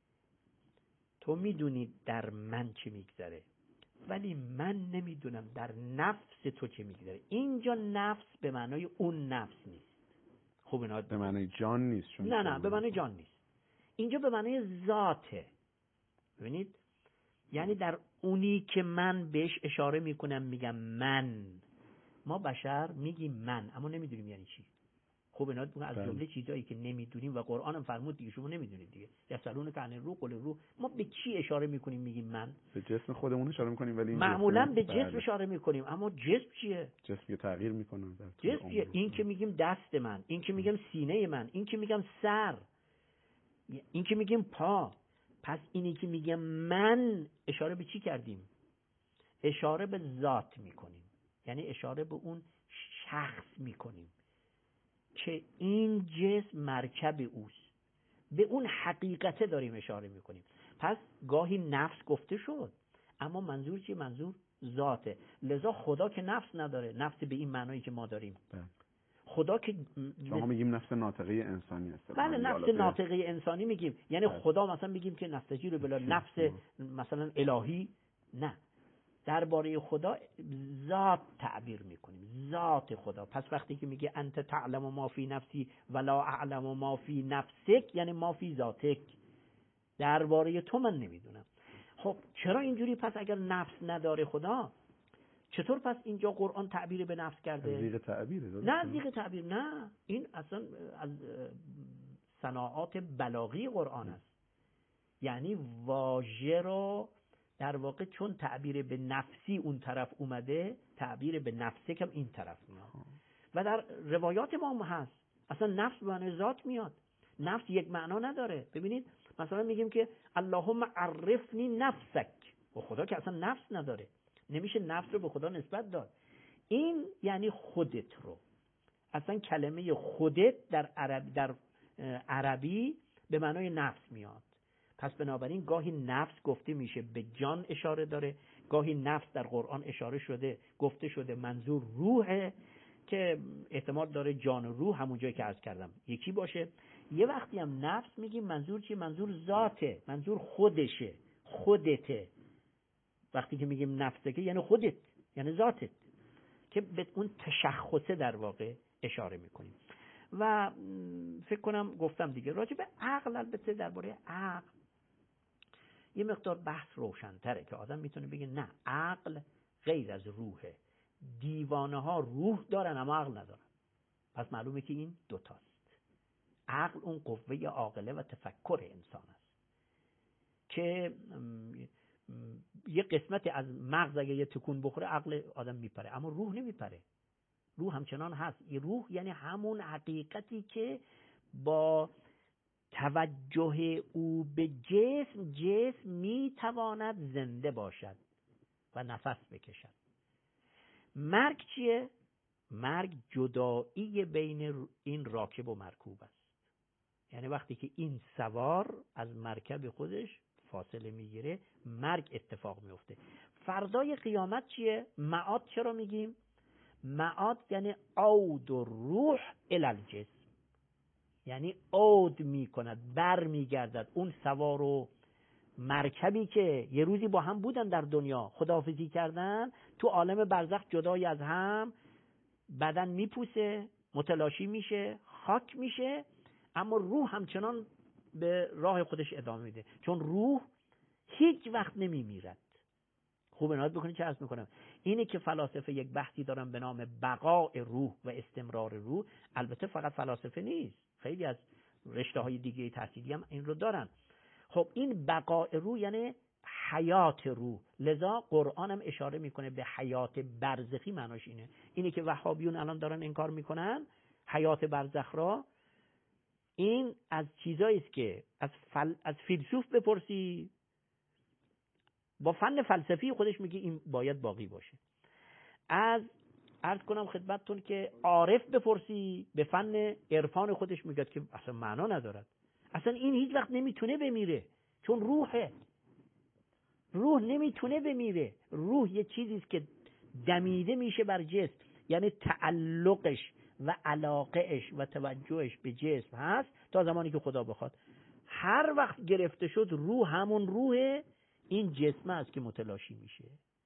تو میدونی در من چه میگذره ولی من نمیدونم در نفس تو چه میگذره. اینجا نفس به معنای اون نفس نیست. خب اینا به معنای جان نیست. نه به معنای جان نیست، اینجا به معنای ذاته. ببینید یعنی در اونی که من بهش اشاره میکنم میگم من، ما بشر میگیم من اما نمیدونیم یعنی چی. خب اینا از جمله چیزایی که نمیدونیم و قرآن هم فرمود دیگه شما نمیدونید دیگه. یسالون عن الروح قل الروح، ما به چی اشاره میکنیم میگیم من؟ به جسم خودمون اشاره میکنیم ولی معمولا به جسم اشاره میکنیم، اما جسم چیه؟ جسم تغییر میکنه. جسم چیه؟ این که میگیم دست من، این که میگم سینه من، این که میگم سر، این که میگیم پا. پس اینی که میگم من اشاره به چی کردیم؟ اشاره به ذات میکنیم، یعنی اشاره به اون شخص میکنیم که این جسم مرکب اوست، به اون حقیقته داریم اشاره میکنیم. پس گاهی نفس گفته شد اما منظور چیه؟ منظور ذاته. لذا خدا که نفس نداره، نفس به این معنایی که ما داریم. خدا که شما میگیم نفس ناطقه انسانی است. بله نفس ناطقه انسانی میگیم، یعنی خدا مثلا میگیم که نستجیر بلا نفس مثلا الهی، نه، درباره خدا ذات تعبیر میکنیم، ذات خدا. پس وقتی که میگه انت تعلم ما فی نفسی ولا اعلم ما فی نفسک، یعنی ما فی ذاتک، درباره تو من نمیدونم. خب چرا اینجوری؟ پس اگر نفس نداره خدا، چطور پس اینجا قرآن تعبیر به نفس کرده؟ زیغ تعبیره. نه زیغ تعبیر نه، این اصلا از صناعات بلاغی قرآن است. یعنی واژه رو در واقع چون تعبیر به نفسی اون طرف اومده، تعبیر به نفسه کم این طرف میاد. و در روایات ما هم هست اصلا نفس به معنی ذات میاد. نفس یک معنا نداره. ببینید مثلا میگیم که اللهم عرفنی نفسک، و خدا که اصلا نفس نداره، نمیشه نفس رو به خدا نسبت داد. این یعنی خودت رو. اصلا کلمه خودت در عربی به معنای نفس میاد. پس بنابراین گاهی نفس گفته میشه به جان اشاره داره، گاهی نفس در قرآن اشاره شده گفته شده منظور روحه که احتمال داره جان و روح همون جایی که عرض کردم یکی باشه. یه وقتی هم نفس میگیم منظور چی؟ منظور ذاته، منظور خودشه، خودته. وقتی که میگیم نفسه که یعنی خودت، یعنی ذاتت، که به اون تشخصه در واقع اشاره میکنیم. و فکر کنم گفتم دیگه راجع به عقل، البته درباره عقل یه مقدار بحث روشن‌تره که آدم میتونه بگه نه، عقل غیر از روحه. دیوانه ها روح دارن اما عقل ندارن. پس معلومه که این دوتاست. عقل اون قوه عاقله و تفکر انسان است که یه قسمتی از مغز اگه یه تکون بخوره عقل آدم میپره، اما روح نمیپره. روح همچنان هست. این روح یعنی همون حقیقتی که با توجه او به جسم میتواند زنده باشد و نفس بکشد. مرگ چیه؟ مرگ جدایی بین این راکب و مرکوب است. یعنی وقتی که این سوار از مرکب خودش فاصله میگیره، مرگ اتفاق میفته. فردای قیامت چیه؟ معاد. چرا میگیم معاد؟ یعنی عود و روح الی الجسم، یعنی عود میکند، بر میگردد. اون سوار و مرکبی که یه روزی با هم بودن در دنیا، خداحافظی کردن، تو عالم برزخ جدای از هم، بدن میپوسه، متلاشی میشه، خاک میشه، اما روح همچنان به راه خودش ادامه میده، چون روح هیچ وقت نمیمیرد. خوب عنایت بکنید چه عرض میکنم. اینه که فلاسفه یک بحثی دارن به نام بقاء روح و استمرار روح. البته فقط فلاسفه نیست، خیلی از رشته های دیگه تحصیلی هم این رو دارن. خب این بقاء روح یعنی حیات روح. لذا قرآن هم اشاره میکنه به حیات برزخی. معناش اینه که وهابیون الان دارن انکار میکنن حیات برزخ را. این از چیزایی است که از فیلسوف بپرسی با فن فلسفی خودش میگه این باید باقی باشه. از عرض کنم خدمتتون که عارف بپرسی به فن عرفان خودش میگه که اصلا معنا ندارد، اصلا این هیچ وقت نمیتونه بمیره چون روحه. روح نمیتونه بمیره. روح یه چیزی است که دمیده میشه بر جسم، یعنی تعلقش و علاقهش و توجهش به جسم هست تا زمانی که خدا بخواد. هر وقت گرفته شد روح همون روحه، این جسم است که متلاشی میشه.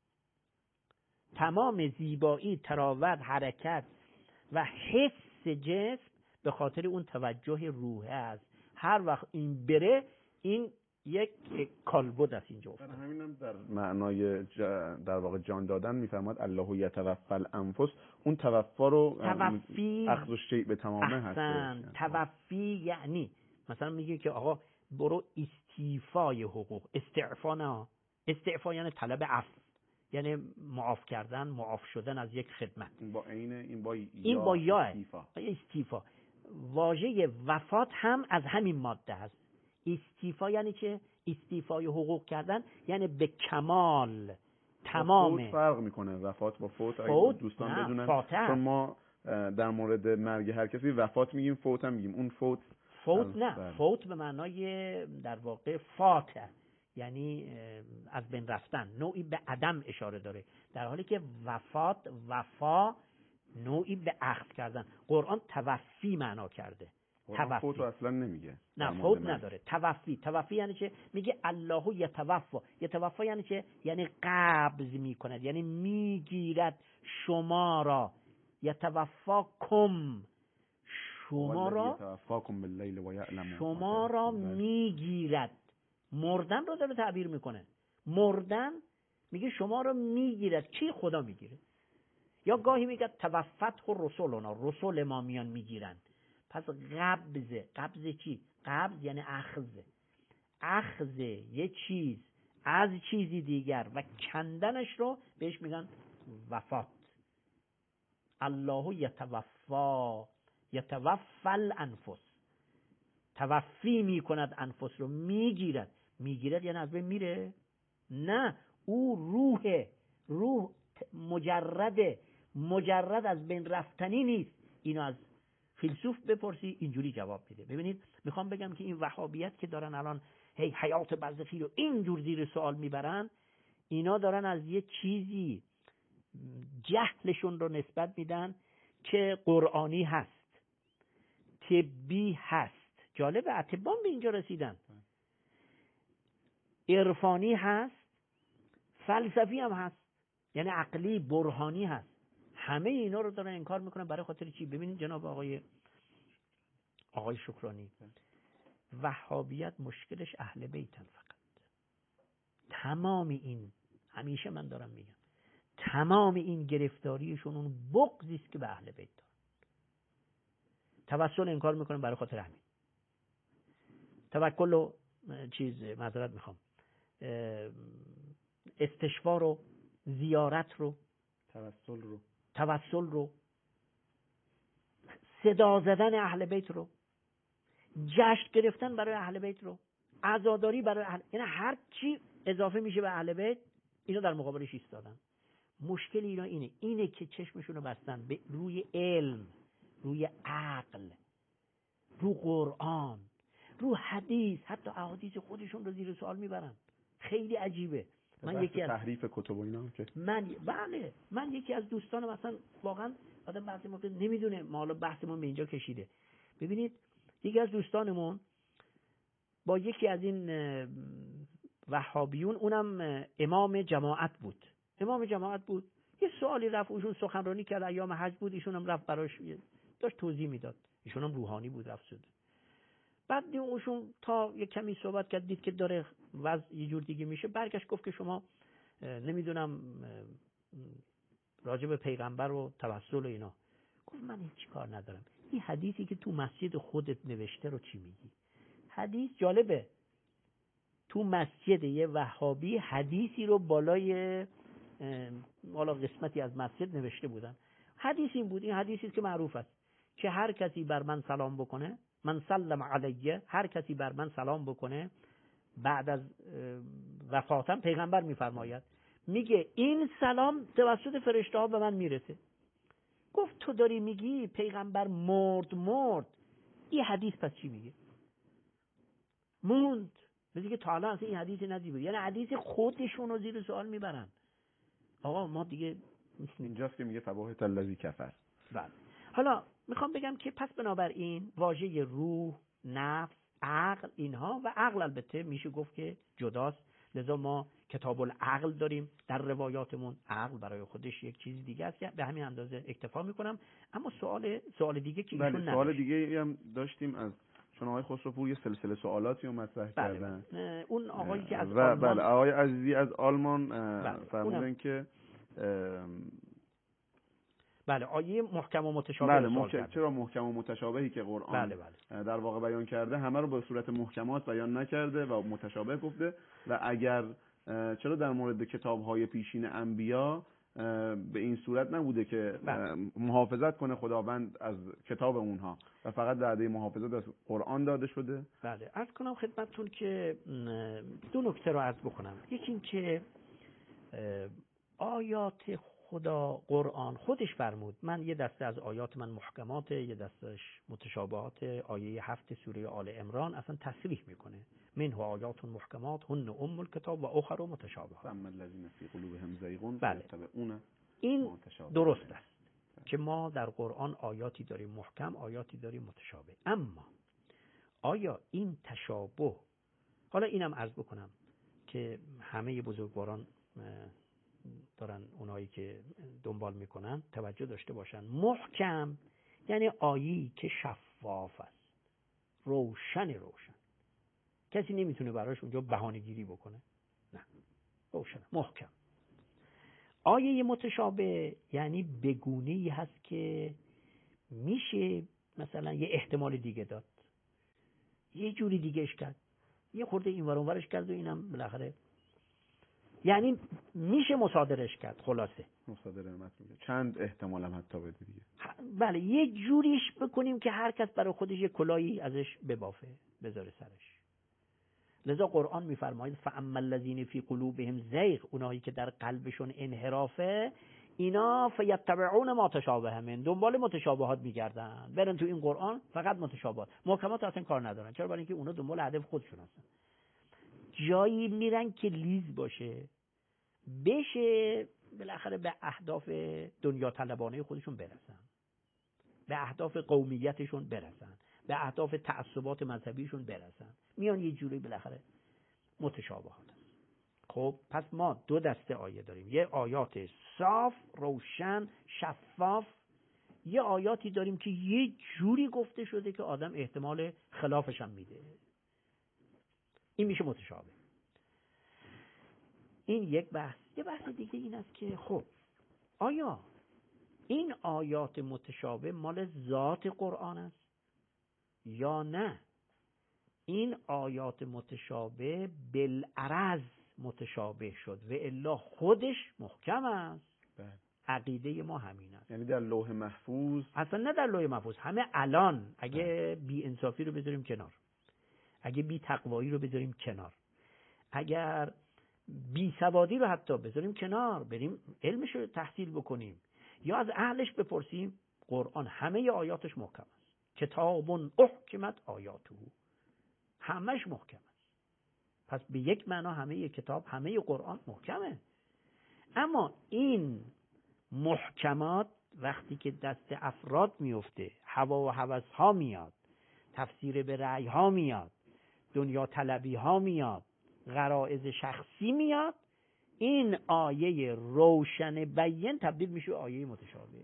تمام زیبایی، تراوت، حرکت و حس جسم به خاطر اون توجه روحه است. هر وقت این بره این یک کالبد است اینجا افتاد. در همینم در معنای در واقع جان دادن میفرماد الله یتوفی الانفس، اون توفا رو توفی اخذ الشیء به تمامه هست. توفی یعنی مثلا میگه که آقا برو استیفای حقوق، استعفا نه، استعفا یعنی طلب عفو، یعنی معاف کردن، معاف شدن از یک خدمت. این با یا استیفا. واژه وفات هم از همین ماده هست. استیفا یعنی چه؟ استیفای حقوق کردن یعنی به کمال تمام. فوت فرق میکنه وفات با فوت. دوستان بدونن چون ما در مورد مرگ هر کسی وفات میگیم، فوت هم میگیم. اون فوت نه، فوت به معنای در واقع فاته، یعنی از بین رفتن، نوعی به عدم اشاره داره، در حالی که وفا نوعی به اخذ کردن. قرآن توفی معنا کرده. توفی فوت اصلا نمیگه. نه فوت نداره. توفی یعنی چه؟ میگه الله یتوفا یعنی چه؟ یعنی قبض میکند، یعنی میگیرد شما را. یتوفاکم شما را میگیرد. مردن رو داره تعبیر میکنه. مردن میگه شما را میگیرد. کی؟ خدا میگیره. یا گاهی میگه توفت رسولنا، رسول ما میان میگیرن. پس قبض چی؟ قبض یعنی اخذ یه چیز از چیزی دیگر و کندنش رو بهش میگن وفات. الله یتوفی الانفس، توفی میکند انفس رو، میگیرد یعنی از بین میره؟ نه، او روح مجرد از بین رفتنی نیست. اینو از فیلسوف بپرسی اینجوری جواب میده. ببینید میخوام بگم که این وهابیت که دارن الان حیات برزخی رو اینجور زیر سوال میبرن، اینا دارن از یه چیزی جهلشون رو نسبت میدن که قرآنی هست، طبی هست. جالبه اطباء به اینجا رسیدن. عرفانی هست، فلسفی هم هست، یعنی عقلی برهانی هست. همه اینا رو دارن انکار میکنن. برای خاطر چی؟ ببینید جناب آقای شکرانی، وهابیت مشکلش اهل بیتن فقط. تمام این، همیشه من دارم میگم، تمام این گرفتاریشون اون بغضی است که به اهل بیت دارن. توسل انکار میکنن برای خاطر همین. توکل و معذرت میخوام، استشفا رو، زیارت رو، توسل رو، صدا زدن اهل بیت رو، جشن گرفتن برای اهل بیت رو، عزاداری برای یعنی هر چی اضافه میشه به اهل بیت اینا در مقابلش ایستادن. مشکل اینا اینه که چشمشون رو بستن به روی علم، روی عقل، رو قرآن، رو حدیث. حتی احادیث خودشون رو زیر سوال میبرن. خیلی عجیبه. من یکی از تحریف کتب و اینا که من یکی از دوستانم مثلا واقعا آدم بعضی موقع نمیدونه، ما حالا بحثمون به اینجا کشیده. ببینید یکی از دوستانمون با یکی از این وهابیون، اونم امام جماعت بود، یه سوالی رفت، ایشون سخنرانی کرد، ایام حج بود، ایشون هم رفت براش داشت توضیح میداد، ایشون هم روحانی بود، رفت شد. بعد ایشون تا یه کمی صحبت کرد، دید که داره وضع یه جور دیگه میشه، برگشت گفت که شما نمیدونم راجع به پیغمبر و توسل و اینا. گفت من هیچ کار ندارم. این حدیثی که تو مسجد خودت نوشته رو چی میگی؟ حدیث جالبه، تو مسجد یه وهابی حدیثی رو بالای حالا قسمتی از مسجد نوشته بودن. حدیث این بود، این حدیثی که معروف است که هر کسی بر من سلام بکنه، من سلم علیه، هر کسی بر من سلام بکنه بعد از وفاتم، پیغمبر میفرماید میگه این سلام توسط فرشته ها به من میرسه. گفت تو داری میگی پیغمبر مرد، این حدیث پس چی میگه؟ موند. میگه تا الان این حدیثی ندیده، یعنی حدیث خودشون رو زیر سوال میبرن. آقا ما دیگه اینجاست که میگه فباهت الذی کفر. بله. حالا میخوام بگم که پس بنابراین واژه روح، نفس، عقل، اینها و عقل البته میشه گفت که جداست، لذا ما کتاب العقل داریم در روایاتمون. عقل برای خودش یک چیز دیگه است که به همین اندازه اکتفا میکنم. اما سوال دیگه که ایشون نداشت. سوال دیگه هم داشتیم از چون آقای خسروپور یه سلسله سوالاتی رو مطرح کردن. اون آقایی که از آلمان، بله آقای عزیزی از آلمان فرمودن که بله آیه محکم و متشابه چرا محکم و متشابهی که قرآن در واقع بیان کرده همه رو به صورت محکمات بیان نکرده و متشابه گفته، و اگر چرا در مورد کتاب‌های پیشین انبیا به این صورت نبوده که محافظت کنه خداوند از کتاب اونها و فقط وعده محافظت از قرآن داده شده؟ بله عرض کنم خدمتتون که دو نکته رو عرض بکنم. یکی این که آیات خدا قرآن خودش فرمود من یه دسته از آیات من محکمات، یه دستهش متشابهات. آیه 7 سوره آل عمران اصلا تصریح میکنه منه آیات محکمات هن ام الکتاب و اخر متشابهات. اما الذین فی قلوبهم زیغ بله. فیتبعون این درست است که ما در قرآن آیاتی داریم محکم، آیاتی داریم متشابه. اما آیا این تشابه، حالا اینم عرض بکنم که همه بزرگواران دارن، اونایی که دنبال میکنن توجه داشته باشن، محکم یعنی آیی که شفاف است، روشن، کسی نمیتونه براش اونجا بهانه‌گیری بکنه، نه، روشن، محکم. آیه متشابه یعنی بگونه‌ای هست که میشه مثلا یه احتمال دیگه داد، یه جوری دیگهش کرد، یه خورده این ور اونورش کرد و اینم بالاخره یعنی میشه مصادرش کرد. خلاصه مصادره میگه چند احتمال هم حتی بده دیگه. بله یه جوریش بکنیم که هر کس برای خودش یه کلاهی ازش ببافه بذاره سرش. لذا قرآن میفرماید فاما الذین فی قلوبهم زیغ، اونایی که در قلبشون انحرافه، اینا فیتبعون ما تشابه من، دنبال متشابهات میگردن. برن تو این قرآن فقط متشابهات، محکمات اصلا کار ندارن. چرا؟ برای اینکه اونا دنبال هدف خودشون هستن. جایی میرن که لیز بشه بالاخره به اهداف دنیا طلبانه خودشون برسن، به اهداف قومیتشون برسن، به اهداف تعصبات مذهبیشون برسن، میان یه جوری بالاخره متشابهات. خب پس ما دو دسته آیه داریم، یه آیات صاف، روشن، شفاف، یه آیاتی داریم که یه جوری گفته شده که آدم احتمال خلافش هم میده، این میشه متشابه. این یک بحث. یه بحث دیگه این است که خب آیا این آیات متشابه مال ذات قرآن است یا نه این آیات متشابه بالعرض متشابه شد و الا خودش محکم است؟ عقیده ما همین است. یعنی در لوح محفوظ، اصلا نه در لوح محفوظ، همه الان اگه بی انصافی رو بذاریم کنار، اگه بی تقوایی رو بذاریم کنار، اگر بی سوادی رو حتی بذاریم کنار، بریم علمش رو تحصیل بکنیم یا از اهلش بپرسیم، قرآن همه آیاتش محکم است. کتاب احکمت آیاته، همش محکم است. پس به یک معنا همه کتاب، همه قرآن محکمه. اما این محکمات وقتی که دست افراد میفته، هوا و هوس ها میاد، تفسیر به رأی ها میاد، دنیا طلبی ها میاد، غرایز شخصی میاد، این آیه روشن بیان تبدیل میشه آیه متشابه.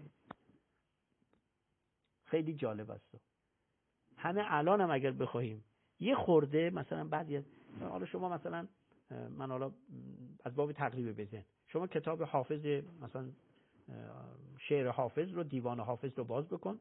خیلی جالب است. همه الان هم اگر بخوایم یه خورده مثلا بعضی از حالا شما مثلا من حالا از باب تقریب بزن، شما کتاب حافظ مثلا شعر حافظ رو، دیوان حافظ رو باز بکن،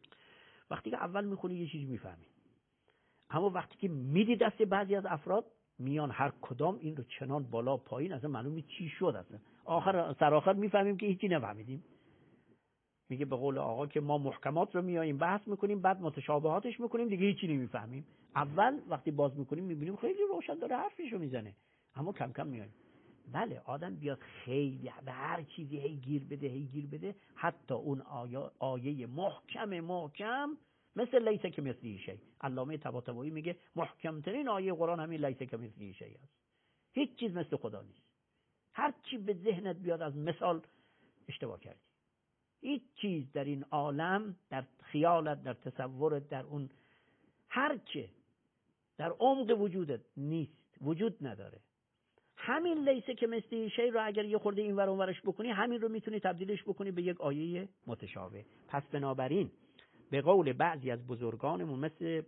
وقتی که اول میخونی یه چیزی میفهمی، اما وقتی که میدی دست بعضی از افراد میان هر کدام این رو چنان بالا پایین، اصلا معلومه چی شد، اصلا سرآخر میفهمیم که هیچی نفهمیدیم. میگه به قول آقا که ما محکمات رو میاییم بحث میکنیم، بعد متشابهاتش میکنیم، دیگه هیچی نمیفهمیم. اول وقتی باز میکنیم میبینیم خیلی روشن داره حرفشو میزنه، اما کم کم میایم. بله آدم بیاد خیلی به هر چیزی هی گیر بده، حتی اون آیه محکم مثل لیس کمثله شیء. علامه طباطبایی میگه محکم ترین آیه قرآن همین لیس کمثله شیء است. هیچ چیز مثل خدا نیست. هر چی به ذهنت بیاد از مثال اشتباه کردی. هیچ چیز در این عالم، در خیالت، در تصورت، در اون هر چه در عمق وجودت نیست، وجود نداره. همین لیس کمثله شیء رو اگر یه خورده این ور اون ورش بکنی، همین رو میتونی تبدیلش بکنی به یک آیه متشابه. پس بنابراین به قول بعضی از بزرگانمون مثل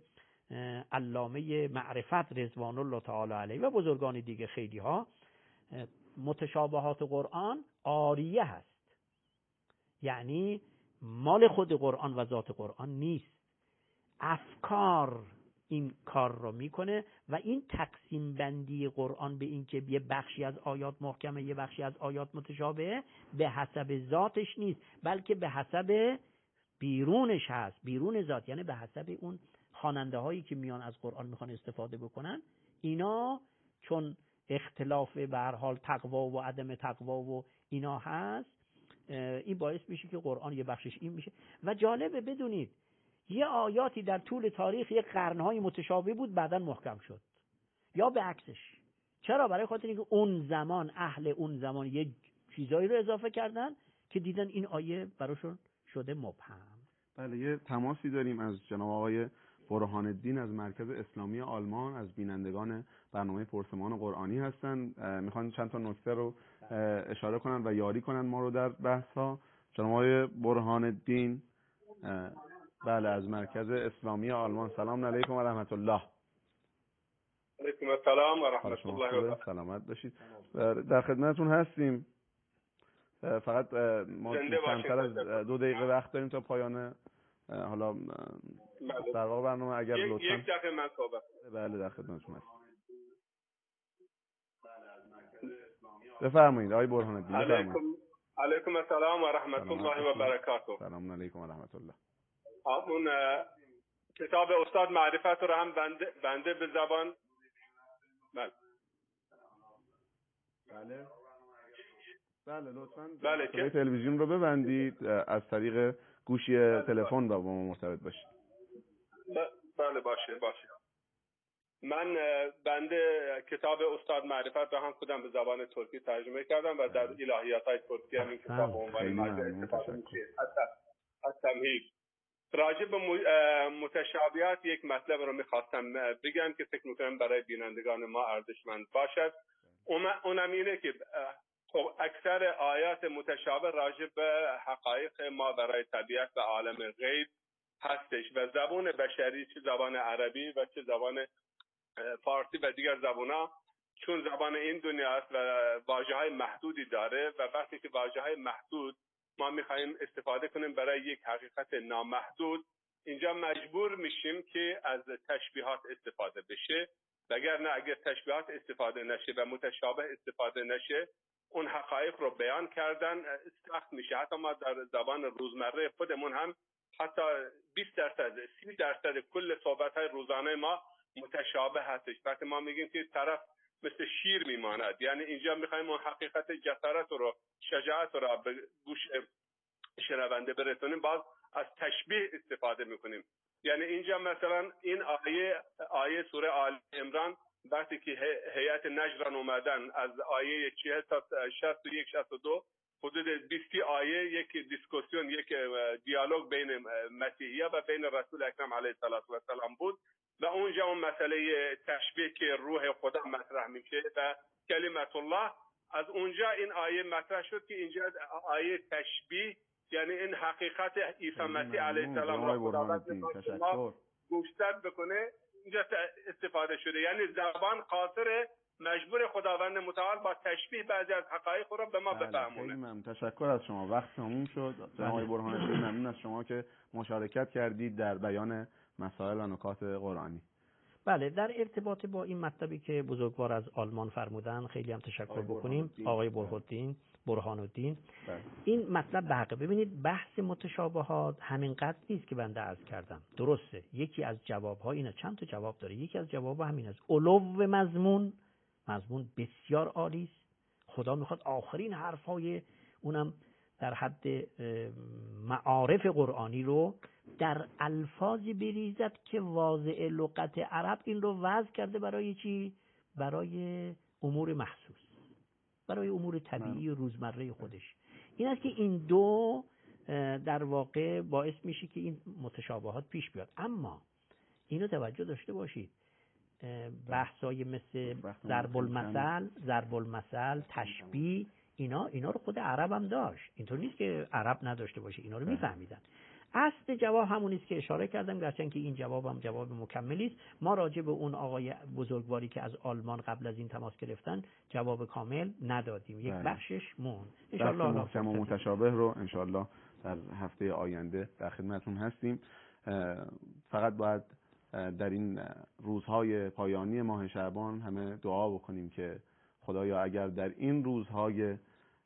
علامه معرفت رضوان الله تعالی علیه و بزرگان دیگه خیلی ها، متشابهات قرآن عاریه هست، یعنی مال خود قرآن و ذات قرآن نیست. افکار این کار رو میکنه و این تقسیم بندی قرآن به این که یه بخشی از آیات محکمه یه بخشی از آیات متشابهه به حسب ذاتش نیست، بلکه به حسب بیرونش هست. بیرون ذات یعنی به حسب اون خواننده هایی که میان از قرآن میخوان استفاده بکنن. اینا چون اختلاف به هر حال تقوا و عدم تقوا و اینا هست، این باعث میشه که قرآن یه بخشش این میشه. و جالبه بدونید یه آیاتی در طول تاریخ یه قرنهای متشابه بود، بعداً محکم شد، یا به عکسش. چرا؟ برای خاطر اینکه اون زمان اهل اون زمان یه چیزایی رو اضافه کردن که دیدن این آیه براشون شده مبهم. بله، یه تماسی داریم از جناب آقای برهان الدین از مرکز اسلامی آلمان، از بینندگان برنامه پرسمان قرآنی هستن. میخوان چند تا نکته رو اشاره کنن و یاری کنن ما رو در بحث ها. جناب آقای برهان الدین بله از مرکز اسلامی آلمان، سلام علیکم و رحمت الله. علیکم السلام و رحمت الله و برکاته. سلامت باشید. در خدمتتون هستیم. فقط ما کمتر از 2 دقیقه وقت داریم تا پایان حالا در واقع برنامه. اگر لطفاً 1 دقیقه من صحبت. بله در خدمتتون هستم. بفرمایید آقای برهان الدین. علیکم السلام و رحمت الله و برکاته. سلام علیکم و رحمت الله. اون کتاب استاد معرفت رو هم بنده به زبان بله لطفاً بله تلویزیون رو ببندید، از طریق گوشی تلفن با ما مرتبط باشید. بله باشه. من بنده کتاب استاد معرفت رو هم خودم به زبان ترکی ترجمه کردم و در الهیات‌های ترکی هم این کتاب به عنوان مرجع استفاده میشه. از تمهید راجع به متشابهات یک مطلب رو میخواستم بگم که فکر میکنم برای بینندگان ما ارزشمند باشد. اونم اینه که خب اکثر آیات متشابه راجع به حقایق ما برای طبیعت و عالم غیب هستش و زبان بشری، چه زبان عربی و چه زبان فارسی و دیگر زبان‌ها، چون زبان این دنیا است و واژه‌های محدودی داره و وقتی که واژه‌های محدود ما می‌خوایم استفاده کنیم برای یک حقیقت نامحدود، اینجا مجبور میشیم که از تشبیهات استفاده بشه. وگرنه اگر تشبیهات استفاده نشه و متشابه استفاده نشه، اون حقایق رو بیان کردن سخت میشه. حتی ما در زبان روزمره خودمون هم حتی 20% 30% کل صحبت‌های روزانه ما متشابه هستش. وقتی ما میگیم که طرف مثل شیر میماند، یعنی اینجا میخوایم اون حقیقت جسارت رو، شجاعت رو به گوش شنونده برسونیم، باز از تشبیه استفاده میکنیم. یعنی اینجا مثلا این آیه سوره آل عمران وقتی که هیئت نجران اومدن از آیه 40 تا 61 62 حدود 20 آیه یک دیسکوسیون، یک دیالوگ بین مسیحی‌ها و بین رسول اکرم علیه السلام بود و اونجا اون مسئله تشبیه که روح خدا مطرح میشه و کلمت الله، از اونجا این آیه مطرح شد که اینجا آیه تشبیه یعنی این حقیقت عیسی مسیح علیه السلام را خداوند ما گوشزد بکنه اینجا استفاده شده. یعنی زبان قاصر مجبور خداوند متعال با تشبیه بعضی از حقایق را به ما بفهمونه. خیلی تشکر از شما. وقت تموم شد. جناب برهان الدین ممنون از شما که مشارکت کردید در بیان مسائل و نکات قرآنی. بله، در ارتباط با این مطلبی که بزرگوار از آلمان فرمودن خیلی هم تشکر بکنیم، آقای برهان الدین. این مطلب به حقه. ببینید بحث متشابهات همین قدر نیست که بنده عرض کردم. درسته، یکی از جوابها اینه، چند تا جواب داره. یکی از جوابها همین است، علو مضمون بسیار عالی است. خدا میخواد آخرین حرفای اونم در حد معارف قرآنی رو در الفاظی بریزد که واضع لغت عرب این رو وضع کرده برای چی؟ برای امور محسوس، برای امور طبیعی و روزمره خودش. این است که این دو در واقع باعث میشه که این متشابهات پیش بیاد. اما اینو توجه داشته باشید، بحثای مثل ضرب المثل، تشبیه، اینا رو خود عرب هم داشت. اینطور نیست که عرب نداشته باشه، اینا رو میفهمیدن. اصل جواب همون است که اشاره کردم، گرچه که این جواب هم جواب مکملی است. ما راجع به اون آقای بزرگواری که از آلمان قبل از این تماس گرفتن جواب کامل ندادیم، یک بخشش مون. ان شاء الله محکم و متشابه رو ان شاء الله در هفته آینده در خدمتتون هستیم. فقط باید در این روزهای پایانی ماه شعبان همه دعا بکنیم که خدایا اگر در این روزهای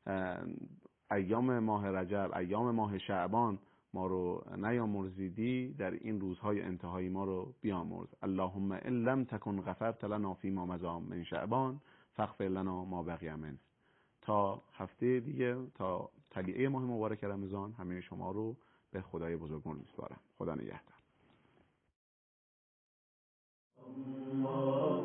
ایام ماه رجب، ایام ماه شعبان ما رو نیامرزیدی، در این روزهای انتهایی ما رو بیامرز. اللهم ان لم تکن غفرت لنا فیما مضی من شعبان فاغفر لنا ما بقی منه. تا هفته دیگه، تا طلیعه ماه مبارک رمضان، همه شما رو به خدای بزرگوار میسپارم. خدا نگهدار.